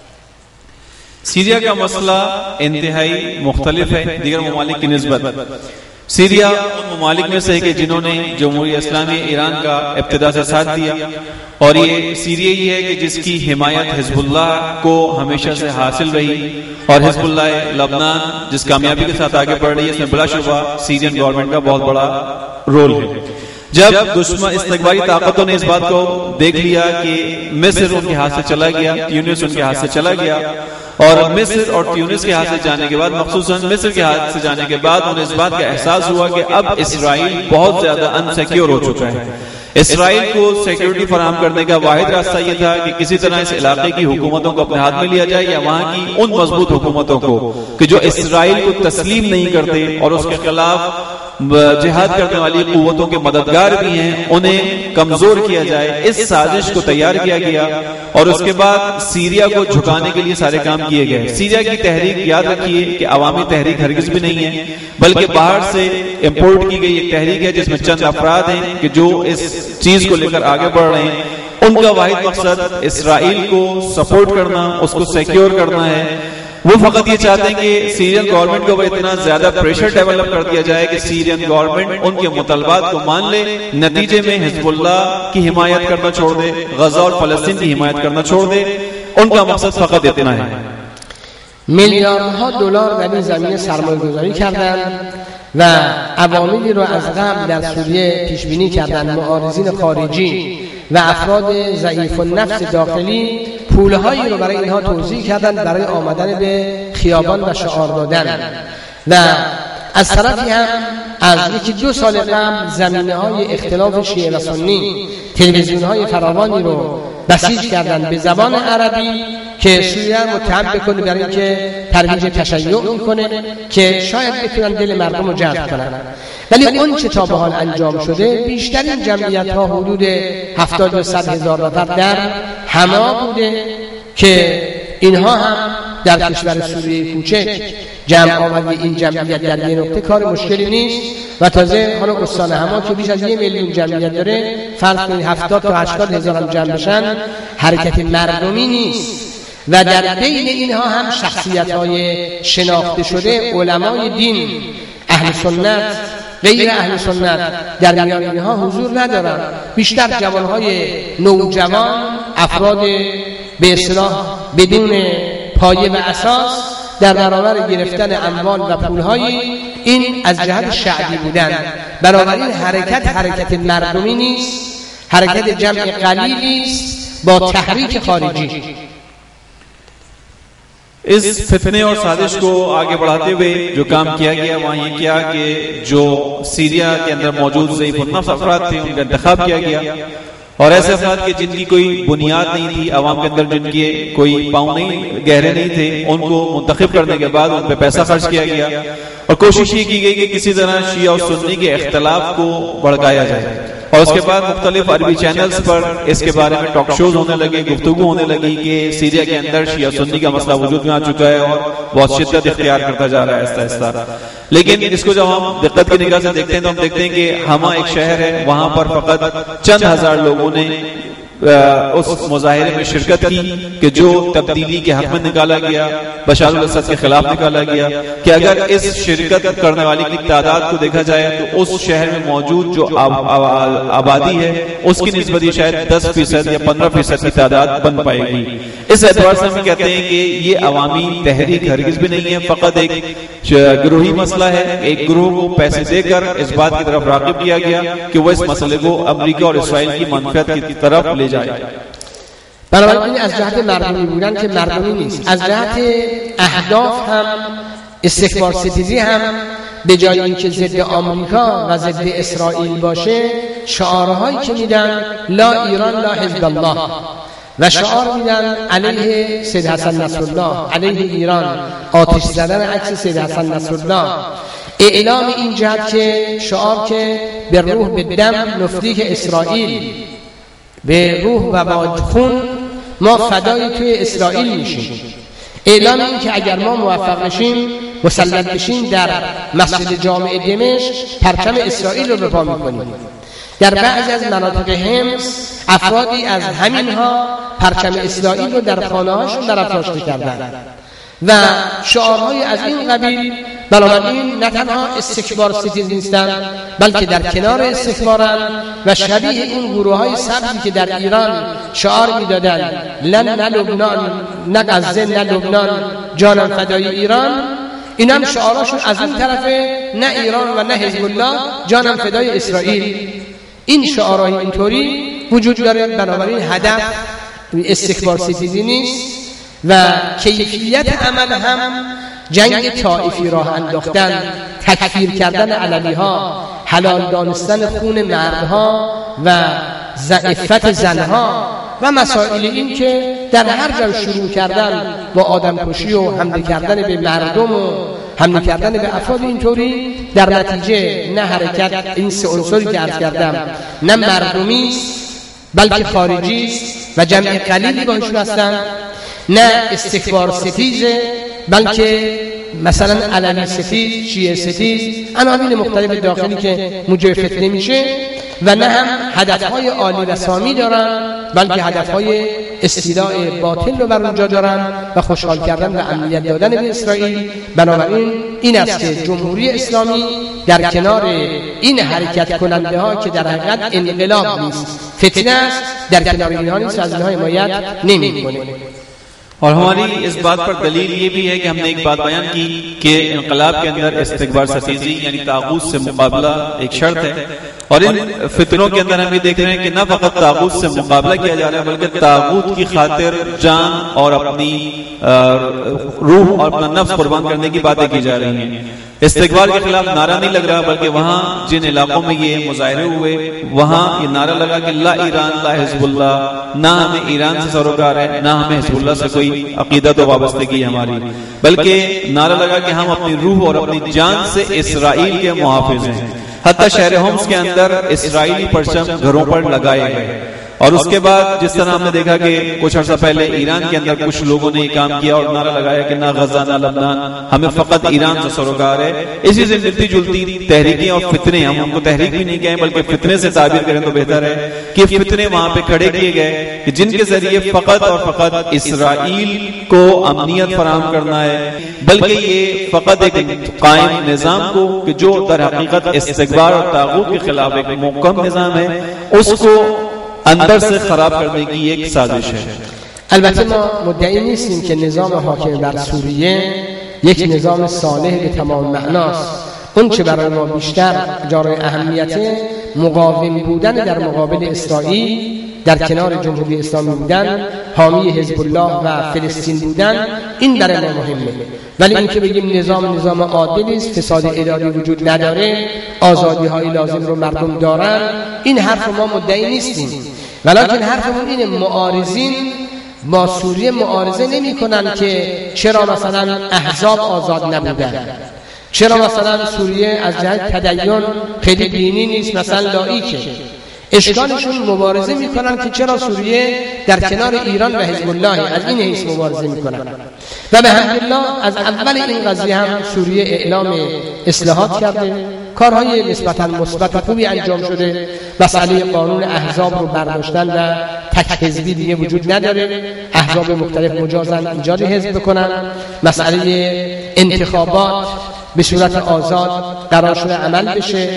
सीरिया का मसला इंतहाई मुख्तलिफ है दीगर ममालिक की निस्बत। सीरिया उन ममालिक में से है कि जिन्होंने जमहूरिया इस्लामी ईरान का इब्तिदा से साथ दिया, और ये सीरिया ही है कि जिसकी हिमायत हिजबुल्लाह को हमेशा से हासिल रही, और हिजबुल्लाह लबनान जिस कामयाबी के साथ आगे बढ़ रही है इसमें बिलाशुबा सीरियन गवर्नमेंट का बहुत बड़ा रोल है। जब दुश्मन इस्तिकबारी ताकतों ने इस बात को देख लिया कि मिस्र उनके हाथ से चला गया, ट्यूनिस उनके हाथ से चला गया, और मिस्र और ट्यूनिस के हाथ से जाने के बाद, मखसूसन मिस्र के हाथ से जाने के बाद उन्हें इस बात का एहसास हुआ कि अब इसराइल बहुत ज्यादा अनसिक्योर हो चुका है। इसराइल को सिक्योरिटी फराहम करने का वाहिद रास्ता यह था कि किसी तरह इस इलाके की हुकूमतों को अपने हाथ में लिया जाए, या वहां की उन मजबूत हुकूमतों को कि जो इसराइल को तस्लीम नहीं करते और उसके खिलाफ जिहाद करने वाली कुव्वतों के मददगार भी हैं, उन्हें कमजोर किया जाए। इस साजिश को तैयार किया गया और उसके बाद सीरिया को झुकाने के लिए सारे काम किए गए। सीरिया की तहरीक याद रखिए कि अवामी तहरीक हरगिज भी नहीं है, बल्कि बाहर से इंपोर्ट की गई एक तहरीक है जिसमें चंद अफराद हैं कि जो इस चीज को लेकर आगे बढ़ रहे हैं। उनका वाहिद मकसद इसराइल को सपोर्ट करना, उसको सिक्योर करना है। वो फकत ये चाहते हैं कि सीरियन गवर्नमेंट को इतना ज्यादा प्रेशर डेवलप कर दिया जाए कि सीरियन गवर्नमेंट उनके मुतालबात को मान ले, नतीजे में हिजबुल्लाह की हिमायत करना छोड़ दे, गजा और फलस्तीन की हिमायत करना छोड़ दे। उनका मकसद फकत इतना है। میلیاردها دلار در این زمینه سرمایه‌گذاری کردند و عواملی رو از قبل در سوریه پیش بینی کردند. معارضین خارجی و افراد ضعیف النفس داخلی پولهایی رو برای اینها توزیع کردند برای آمدن به خیابان و شعار دادن. و از طرفی هم از یکی دو سال قبل زمینه‌های اختلاف شیعه و سنی تلویزیون‌های فراوانی رو بسیج کردند به زبان عربی که سوریه متهم بکنه برای اینکه ترویج تشیع میکنه که شاید بتونن دل مردم رو جذب کنن. ولی اون چه تا به حال انجام شده، بیشترین جمعیت ها حدود هفتاد و صد هزار نفر در حما بوده که اینها هم در کشور سوریه کوچک جمع آمدی این جمعیت در یه نقطه کار مشکلی نیست. و تازه حالا استان حما که بیش از یک میلیون جمعیت داره، فرض کنید هفتاد تا هشتاد هزار هم جمع بشن، حرکت مردمی نیست. و در بین اینها هم شخصیت‌های شناخته شده، علمای دین، اهل سنت، غیر اهل سنت در میان اینها حضور ندارند. بیشتر جوانهای نوجوان، افراد به اصطلاح بدون پایه و اساس در برابر گرفتن اموال و پول‌های این از جهت شعبی بودن. بنابراین حرکت حرکت مردمی نیست، حرکت جمع قلیلی است با تحریک خارجی. इस फितने और साजिश को आगे बढ़ाते हुए जो काम किया गया वहाँ ये किया कि जो सीरिया के अंदर मौजूद ज़ईफ़ नफ्स अफराद थे उनका इंतखाब किया गया, और ऐसे अफराद के जिनकी कोई बुनियाद नहीं थी, आवाम के अंदर जिनके कोई पाँव नहीं गहरे नहीं थे, उनको मुंतखब करने के बाद उन पर पैसा खर्च किया गया और कोशिश ये की गई कि किसी तरह शिया और सुन्नी के इख्तलाफ को भड़काया जाए। और उसके बाद मुख्तलिफ अरबी चैनल्स पर इसके बारे में टॉक शोज होने लगे, गुफ्तगू होने लगी कि सीरिया के अंदर शिया सुन्नी का मसला वजूद में आ चुका है और बहुत शिद्दत इख्तियार करता जा रहा है आहिस्ता आहिस्ता। लेकिन इसको जब हम दिक्कत की निगाह से देखते हैं तो हम देखते हैं कि हमा एक शहर है, वहां पर फकत चंद हजार लोगों ने उस मुजाहिरे में शिरकत की कि जो तब्दीली के हक में निकाला गया, बशार अल असद के खिलाफ निकाला गया, कि अगर इस शिरकत करने वाली की तादाद को देखा जाए तो उस शहर में मौजूद जो आबादी है उसकी निस्बत शायद दस फीसद या पंद्रह फीसद की तादाद बन पाएगी। इस एतबार से हम कहते हैं कि ये अवामी तहरीक हरगिज भी नहीं है, फकत एक गिरोही मसला है। एक गिरोह को पैसे देकर इस बात की तरफ राग़िब किया गया कि वो इस मसले को अमेरिका और इसराइल की मनफियत की तरफ ले जाए। بنابراین از جهت مردمی بودن که مردمی نیست، از جهت اهداف هم استکبار ستیزی هم به جای اینکه ضد آمریکا و ضد اسرائیل باشه، شعارهایی که میدن لا ایران لا حزب الله و شعار میدن علیه سید حسن نصرالله، علیه ایران، آتش زدن عکس سید حسن نصرالله، اعلام این جهت که شعار که به روح به دم نفدیک اسرائیل، به روح و با خون ما فدای توی اسرائیل میشیم. اعلام این که اگر ما موفق بشیم مسلط بشیم در مسجد جامع دمشق پرچم اسرائیل رو به پا میکنیم. در بعضی از مناطق حمص افرادی از همینها پرچم اسرائیل رو در خانه‌هاشون برافراشته کردند و شعارهای از این قبیل. بنابراین نه تنها استکبار ستیز نیستند بلکه در کنار استکبارند و شبیه این گروه‌های سبزی که در ایران شعار میدادند لن نه لبنان نه غزه نه لبنان جانم فدای ایران، این هم شعاراشون از این طرفه نه ایران و نه حزب الله جانم فدای اسرائیل. این شعارهای اینطوری وجود داره. بنابراین هدف استکبار ستیزی نیست و کیفیت عمل هم جنگ طائفی راه انداختن، تکفیر کردن علوی ها، حلال دانستن خون مردها و ضعفت زنها و مسائل این که در هر جا شروع کردن با آدم کشی و حمله کردن به مردم و حمله کردن به افراد اینطوری، در نتیجه نه حرکت این سه عنصری که عرض کردم نه مردمی بلکه خارجی است و جمع قلیلی باهاشون هستن، نه استکبار ستیزه بلکه مثلا علوی ستیز، شیعه ستیز، عناوین مختلف داخلی که موجب فتنه میشه و نه هم هدفهای عالی و سامی دارن بلکه هدفهای استیلاء باطل رو بر اونجا دارن و خوشحال کردن و امنیت دادن به اسرائیل. بنابراین این است که جمهوری اسلامی در کنار این حرکت کننده ها که در حقیقت انقلاب نیست فتنه است، در کنار اینها نیست، از اینها حمایت نمی‌کنه. और हमारी इस बात पर दलील ये भी है कि हमने एक बात बयान की कि इनकलाब के अंदर इस्तिकबार सतीजी यानी तागूत से मुकाबला एक शर्त है। और इन फितनों के अंदर हम ये देख रहे हैं कि न फकत तागूत से मुकाबला किया जा रहा है बल्कि तागूत की खातिर जान और अपनी रूह और अपना नफ्स कुर्बान करने की बातें की जा रही हैं। इस्तिकबार के खिलाफ नारा नहीं लग रहा बल्कि वहां जिन इलाकों में ये मुजाहिरे हुए वहां ये नारा लगा कि ला ईरान ला हिज़्बुल्लाह, ना हमें ईरान से सरोकार है ना हमें हिज़्बुल्लाह से कोई अकीदत और वाबस्तगी हमारी, बल्कि नारा लगा कि हम अपनी रूह और अपनी जान से इसराइल के मुहाफिज हैं। हत्ता शहर होम्स के अंदर इसराइली परचम घरों पर लगाए गए। और उसके बाद जिस तरह हमने देखा कि कुछ अर्सा पहले ईरान के अंदर कुछ लोगों ने काम किया और नारा लगाया कि ना गजा ना लबनान, हमें फकत ईरान से सरोकार है। इसी से मिलती जुलती तहरीकें और फितने, हम उनको तहरीक भी नहीं कहें बल्कि फितने से ताबीर करें तो बेहतर है कि फितने वहां पे खड़े किए गए कि जिनके जरिए फकत और फकत इसराइल को अमनियत फराहम करना है, बल्कि ये फकत एक कायम निजाम को कि जो दर हकीकत इस्तिकबार और तागूत के खिलाफ एक मुहकम निजाम है उसको अंदर से खराब करने की एक साजिश है। البته ما مدعی نیستیم که نظام حاکم بر سوریه یک نظام صالح به تمام معناست. اون چه برای ما بیشتر جای اهمیته مقاوم بودن در مقابل اسرائیل، در کنار جمهوری اسلامی بودن، حامی حزب الله و فلسطین بودن، این برای ما مهمه. ولی اینکه بگیم نظام نظام عادلی است، فساد اداری وجود نداره، آزادی های لازم رو مردم دارن، این حرف ما مدعی نیستیم. ولیکن حرفمون اینه معارضین با سوریه معارضه نمی کنن که چرا مثلا احزاب آزاد نبودن، چرا مثلا سوریه از جهت تدین خیلی دینی نیست، مثلا لاییکه. اشکالشون مبارزه میکنن که چرا سوریه در کنار ایران و حزب الله، از این حیث مبارزه میکنن. و به حمدالله از اول این قضیه هم سوریه اعلام اصلاحات کرده، کارهای نسبتا مثبت و خوبی انجام شده. مسئله قانون احزاب رو برداشتن و تک حزبی دیگه وجود نداره، احزاب مختلف مجازن ایجاد حزب بکنن. مسئله انتخابات به صورت آزاد قرار شده عمل بشه.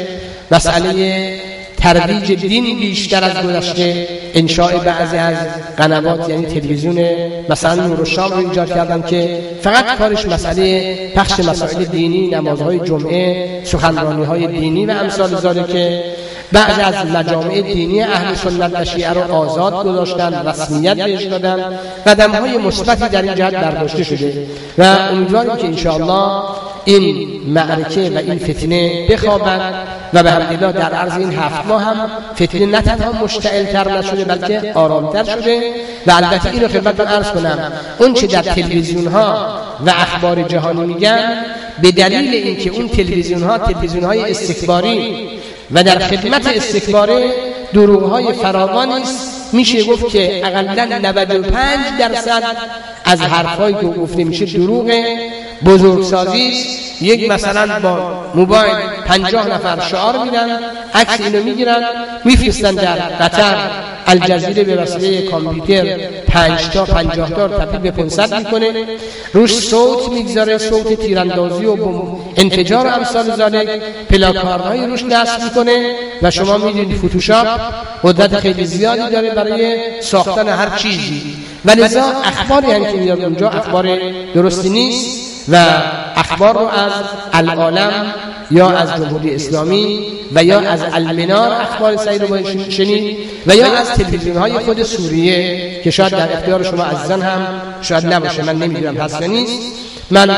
مسئله ترویج دین بیشتر از گذشته، انشاء بعضی از قنوات یعنی تلویزیون مثلا نور الشام رو ایجاد کردن که فقط کارش مسئله پخش مسائل دینی، نمازهای جمعه، سخنرانی‌های دینی و امثال ذالک. بعضی از مجامع دینی اهل سنت و شیعه رو آزاد گذاشتن، رسمیت بهش دادن، قدم‌های مثبتی در این جهت برداشته شده و امیدواریم که انشاءالله این معرکه و این فتنه بخوابند و به حمدالله در عرض این هفت ماه هم فتنه نه تنها مشتعل‌تر نشده بلکه آرامتر شده. و البته این رو خدمتتون عرض کنم، اون چه در تلویزیون‌ها و اخبار جهانی میگن به دلیل اینکه اون تلویزیون‌ها تلویزیون‌های استکباری و در خدمت استکبار دروغ‌های فراوانی است، میشه گفت که اقلاً نود و پنج درصد از حرفایی که گفته میشه دروغه، بزرگسازی است. یک مثلا با موبایل پنجاه نفر شعار میدن، عکس اینو میگیرن میفرستن در قطر الجزیره به وسیله کامپیوتر پنج تا پنجاه تا تبدیل به پانصد میکنه، روش صوت میگذاره، صوت تیراندازی و انفجار و امثال ذالک، پلاکاردهای روش نصب میکنه و شما میدونید فتوشاپ قدرت خیلی زیادی داره برای ساختن هر چیزی. ولذا اخباری هم که میاد اونجا اخبار درستی نیست و اخبار رو از العالم یا از جمهوری اسلامی و یا از المنار اخبار سعید رو شنید و یا از تلویزیون های خود سوریه که شاید در اختیار شما عزیزان هم شاید نباشه، من نمیدونم هست یا نیست. من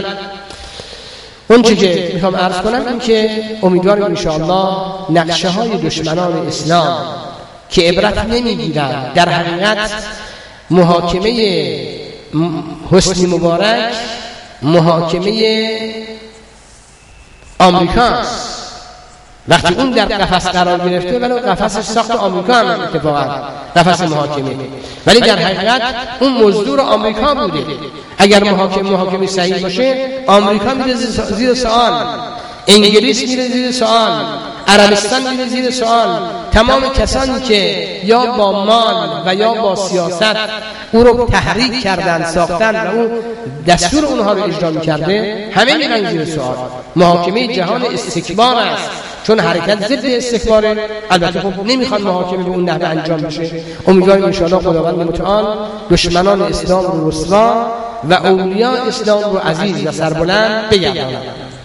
اون چیزی که میخوام عرض کنم این که امیدوارم انشاءالله نقشه های دشمنان اسلام که عبرت نمیگیرن، در حقیقت محاکمه حسنی مبارک محاکمه آمریکاست. وقتی اون در قفس قرار گرفته ولی قفسش ساخت آمریکا هم اتفاقا قفس محاکمه، ولی در حقیقت اون مزدور آمریکا بوده. اگر محاکمه محاکمه صحیح باشه آمریکا میره زیر سوال، انگلیس میره زیر سوال، عربستان میره زیر سوال. تمام کسانی که یا با مال و یا با سیاست او رو تحریک کردن، ساختن و او دستور اونها رو اجرا می‌کرده، همه میرن زیر سوال. محاکمه جهان استکبار است، چون حرکت ضد استکباره. البته خب نمیخوان محاکمه به اون نحوه انجام بشه. امیدواریم ان شاءالله خداوند متعال دشمنان اسلام رو رسوا و اولیاء اسلام رو عزیز و سربلند بگرداند.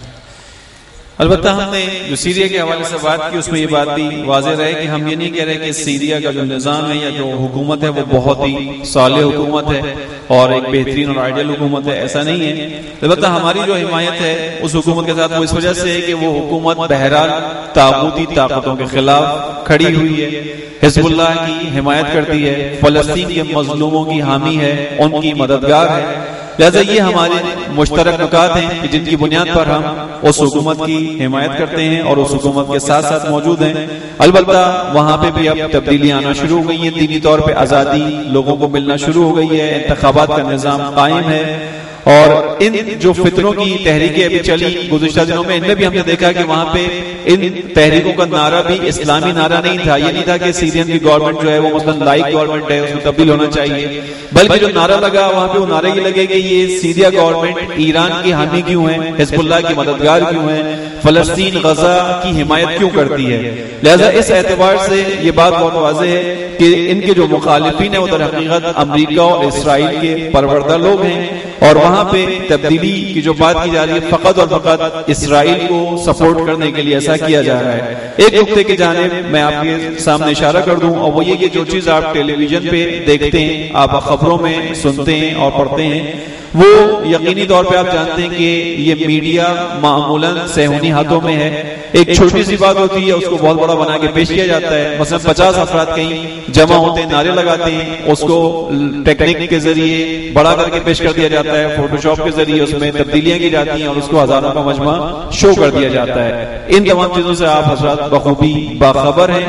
البتہ ہم نے جو سیریا کے حوالے سے بات کی اس میں یہ بات بھی واضح رہے کہ ہم یہ نہیں کہہ رہے کہ سیریا کا جو نظام ہے یا جو حکومت ہے وہ بہت ہی صالح حکومت ہے اور ایک بہترین اور آئیڈیل حکومت ہے، ایسا نہیں ہے. البتہ ہماری جو حمایت ہے اس حکومت کے ساتھ وہ اس وجہ سے ہے کہ وہ حکومت بہرحال طاغوتی طاقتوں کے خلاف کھڑی ہوئی ہے، حزب اللہ کی حمایت کرتی ہے، فلسطین کے مظلوموں کی حامی ہے، ان کی مددگار ہے. لہذا یہ ہمارے مشترک نکات ہیں جن کی بنیاد پر ہم اس حکومت کی حمایت کرتے ہیں اور اس حکومت کے ساتھ ساتھ موجود ہیں. البتہ وہاں پہ بھی اب تبدیلیاں آنا شروع ہو گئی ہیں، دینی طور پہ آزادی لوگوں کو ملنا شروع ہو گئی ہے، انتخابات کا نظام قائم ہے. اور ان جو فتنوں کی تحریکیں ابھی چلی گزشتہ دنوں میں، ان میں بھی ہم نے دیکھا کہ وہاں پہ ان تحریکوں کا نعرہ بھی اسلامی نعرہ نہیں تھا. یہ نہیں تھا کہ سیرین کی گورنمنٹ جو ہے وہ مثلا لائک گورنمنٹ ہے، اس میں تبدیل ہونا چاہیے، بلکہ جو نعرہ لگا وہاں پہ وہ نعرہ یہ لگے کہ یہ سیریا گورنمنٹ ایران کی حامی کیوں ہے، حزب اللہ کی مددگار کیوں ہے، فلسطین غزہ کی حمایت کیوں کرتی ہے. لہذا اس اعتبار سے یہ بات بہت واضح ہے کہ ان کے جو مخالفین ہیں وہ در حقیقت امریکہ اور اسرائیل کے پروردہ لوگ ہیں، اور وہاں پہ تبدیلی کی جو بات کی جا رہی ہے فقط اور فقط اسرائیل کو سپورٹ کرنے کے لیے ایسا کیا جا رہا ہے. ایک نقطے کی جانب میں آپ کے سامنے اشارہ کر دوں، اور وہ یہ کہ جو چیز آپ ٹیلی ویژن پہ دیکھتے ہیں، آپ خبروں میں سنتے ہیں اور پڑھتے ہیں، وہ یقینی طور پہ آپ جانتے ہیں کہ یہ میڈیا معمولاً صہیونی ہاتھوں میں ہے. ایک چھوٹی سی بات ہوتی ہے اس کو بہت بڑا بنا کے پیش کیا جاتا ہے. مثلا پچاس افراد کہیں جمع ہوتے ہیں، نعرے لگاتے ہیں، اس کو ٹیکنیک کے ذریعے بڑا کر کے پیش کر دیا جاتا ہے، فوٹو شاپ کے ذریعے اس میں تبدیلیاں کی جاتی ہیں اور اس کو ہزاروں کا مجمع شو کر دیا جاتا ہے. ان تمام چیزوں سے آپ حضرات بخوبی باخبر ہیں.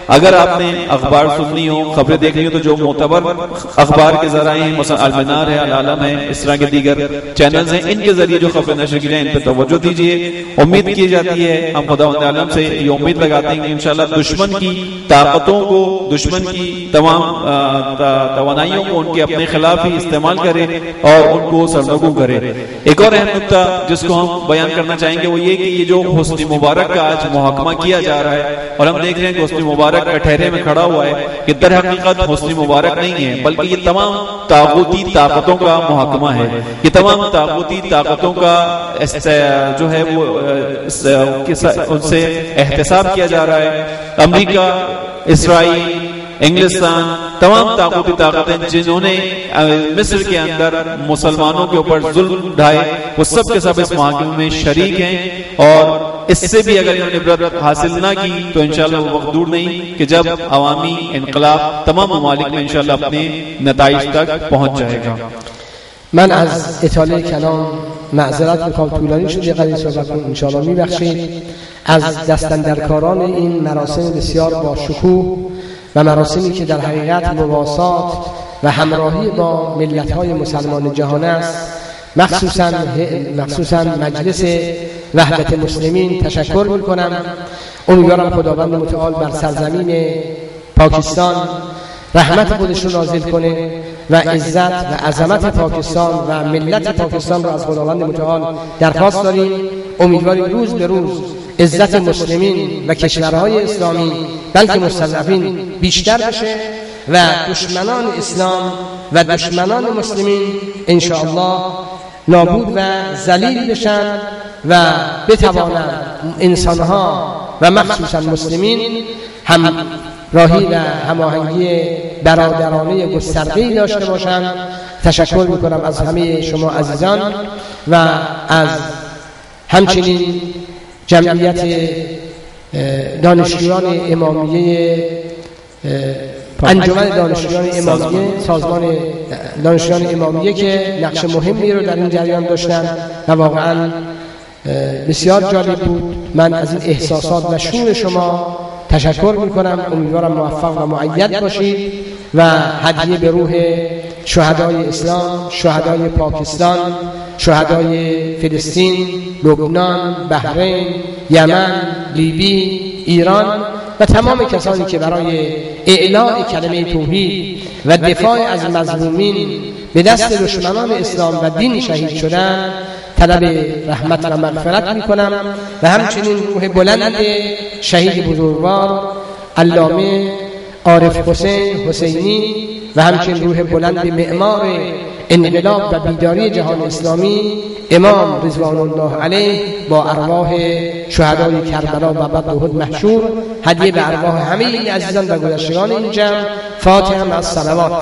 अगर आपने अखबार सुननी हो, खबरें देखनी हो, तो जो मोतबर अखबार के जराए हैं, मसलन अल मनार है, अल आलम है, इस तरह के दीगर चैनल्स हैं, इनके जरिए जो खबरें नशर की जाए इन पर तवज्जो दीजिए। उम्मीद की जाती है, हम खुदावंद आलम से ये उम्मीद लगाते हैं कि इंशाअल्लाह दुश्मन की ताकतों को, दुश्मन की तमाम तवानाइयों को उनके अपने खिलाफ ही इस्तेमाल करे और उनको सरनगू करे। एक और अहम नुकता जिसको हम बयान करना चाहेंगे वो ये कि ये जो हुस्न मुबारक का आज मुहकमा किया जा रहा है और हम देख रहे हैं कि हुस्न मुबारक कटहरे में खड़ा हुआ है, कि दर हकीकत हुस्न मुबारक नहीं है, बल्कि ये तमाम तागूती ताकतों का मुहकमा है। ये तमाम तागूती ताकतों का जो है वो उनसे एहतसाब किया जा रहा है। अमेरिका, इसराइल, इंग्लिस्तान, तमाम ताकूती ताकतें जिन्होंने मिस्र के अंदर मुसलमानों के ऊपर जुल्म ढाए, वो सब के सब इस महकमे में शरीक हैं और इससे भी अगर इन्होंने इबरत हासिल ना की तो इंशाअल्लाह वो वक्त दूर नहीं कि जब अवामी इनकलाब तमाम ममालिक में इंशाअल्लाह अपने नताइज तक पहुंच जाएगा। من از اطاله کلام معذرت میخوام، طولانی شد، یه قدری صحبت کنم انشاءالله میبخشید. از دستاندرکاران این مراسم بسیار با شکوه و مراسمی که در حقیقت مواسات و همراهی با ملت‌های مسلمان جهان است، مخصوصا مخصوصا مجلس وحدت مسلمین تشکر میکنم. امیدوارم خداوند متعال بر سرزمین پاکستان رحمت خودش رو نازل کنه و عزت و عظمت پاکستان و ملت پاکستان رو از خداوند متعال درخواست داریم. امیدواریم روز به روز عزت مسلمین و کشورهای اسلامی بلکه مستضعفین بیشتر بشه و دشمنان اسلام و دشمنان مسلمین انشاءالله نابود و ذلیل بشن و بتوانند انسانها و مخصوصا مسلمین هم راهی و هماهنگی برادرانه گسترده‌ای داشته باشند. تشکر میکنم از همه شما عزیزان و از همچنین جمعیت دانشجویان امامیه، انجمن دانشجویان امامیه، سازمان دانشجویان امامیه که نقش مهمی رو در این جریان داشتن و واقعا بسیار جالب بود. من از این احساسات و شور شما تشکر میکنم. امیدوارم موفق و مؤید باشید و هدیه به روح شهدای اسلام، شهدای پاکستان، شهدای فلسطین، لبنان، بحرین، یمن، لیبی، ایران و تمام کسانی که برای اعلاء کلمه توحید و دفاع از مظلومین به دست دشمنان اسلام و دین شهید شدن طلب رحمت و مغفرت میکنم و همچنین روح بلند شهید بزرگوار علامه عارف حسین حسینی و همچنین روح بلند معمار انقلاب و بیداری جهان اسلامی امام رضوان الله علیه با ارواح شهدای کربلا و بعد احد محشور هدیه به ارواح همه این عزیزان و گذشتگان این جمع. فاتحه مع الصلوات.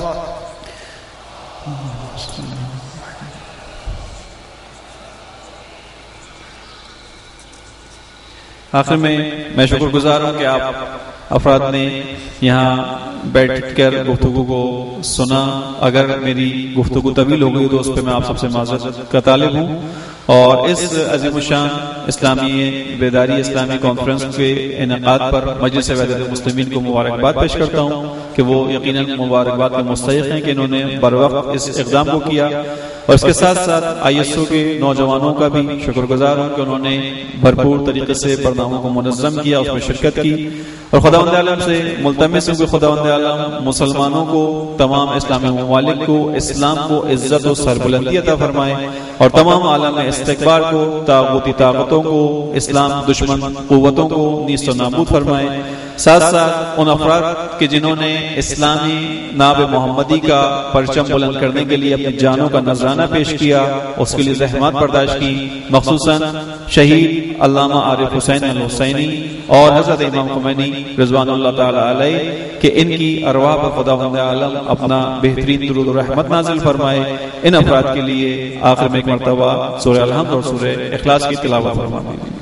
आखिर में मैं शुक्रगुजार हूँ कि आप अफराद ने यहाँ बैठ कर गुफ्तगू को सुना। अगर मेरी गुफ्तगू तवील हो गई तो उस पर मैं आप सबसे माज़रत का तालिब हूँ और इस अज़ीमुश्शान इस्लामी बेदारी इस्लामी कॉन्फ्रेंस के इनेकाद पर मजलिस वहदत मुस्लिमीन को मुबारकबाद पेश करता हूँ कि वो यकीनन मुबारकबाद के मुस्तहिक़ हैं कि इन्होंने बर वक्त इस इक़दाम को किया और इसके साथ साथ आई एस ओ के नौजवानों का भी शुक्रगुजार हूँ कि उन्होंने भरपूर तरीके से प्रोग्रामों को मुनज़्ज़म किया, उसमें शिरकत की और खुदावंद आलम से मुल्तमिस हूँ कि खुदावंद आलम मुसलमानों को, तमाम इस्लामी ममालिक को, इस्लाम को इज्जत और सरबुलंदी अता फरमाए और तमाम आलम इस्तिकबार को, तागूती ताकतों को, इस्लाम दुश्मन कुव्वतों को नीस्त नाबूद फरमाए। साथ साथ उन अफराद के जिन्होंने इस्लामी नाब मोहम्मदी का परचम बुलंद करने के लिए अपनी जानों का नजराना पेश किया, उसके लिए ज़हमत बर्दाश्त की, मखसूसन शहीद अल्लामा आरिफ हुसैन अल हुसैनी और हज़रत इमाम खुमैनी रिज़वानुल्लाह ताला अलैह कि इनकी अरवाह पर खुदावंद आलम अपना बेहतरीन दुरूद और रहमत नाज़िल फरमाए। इन अफराद के लिए आखिर में एक मरतबा सूरह अल-हम्द और सूरह इखलास की तिलावत फरमाए।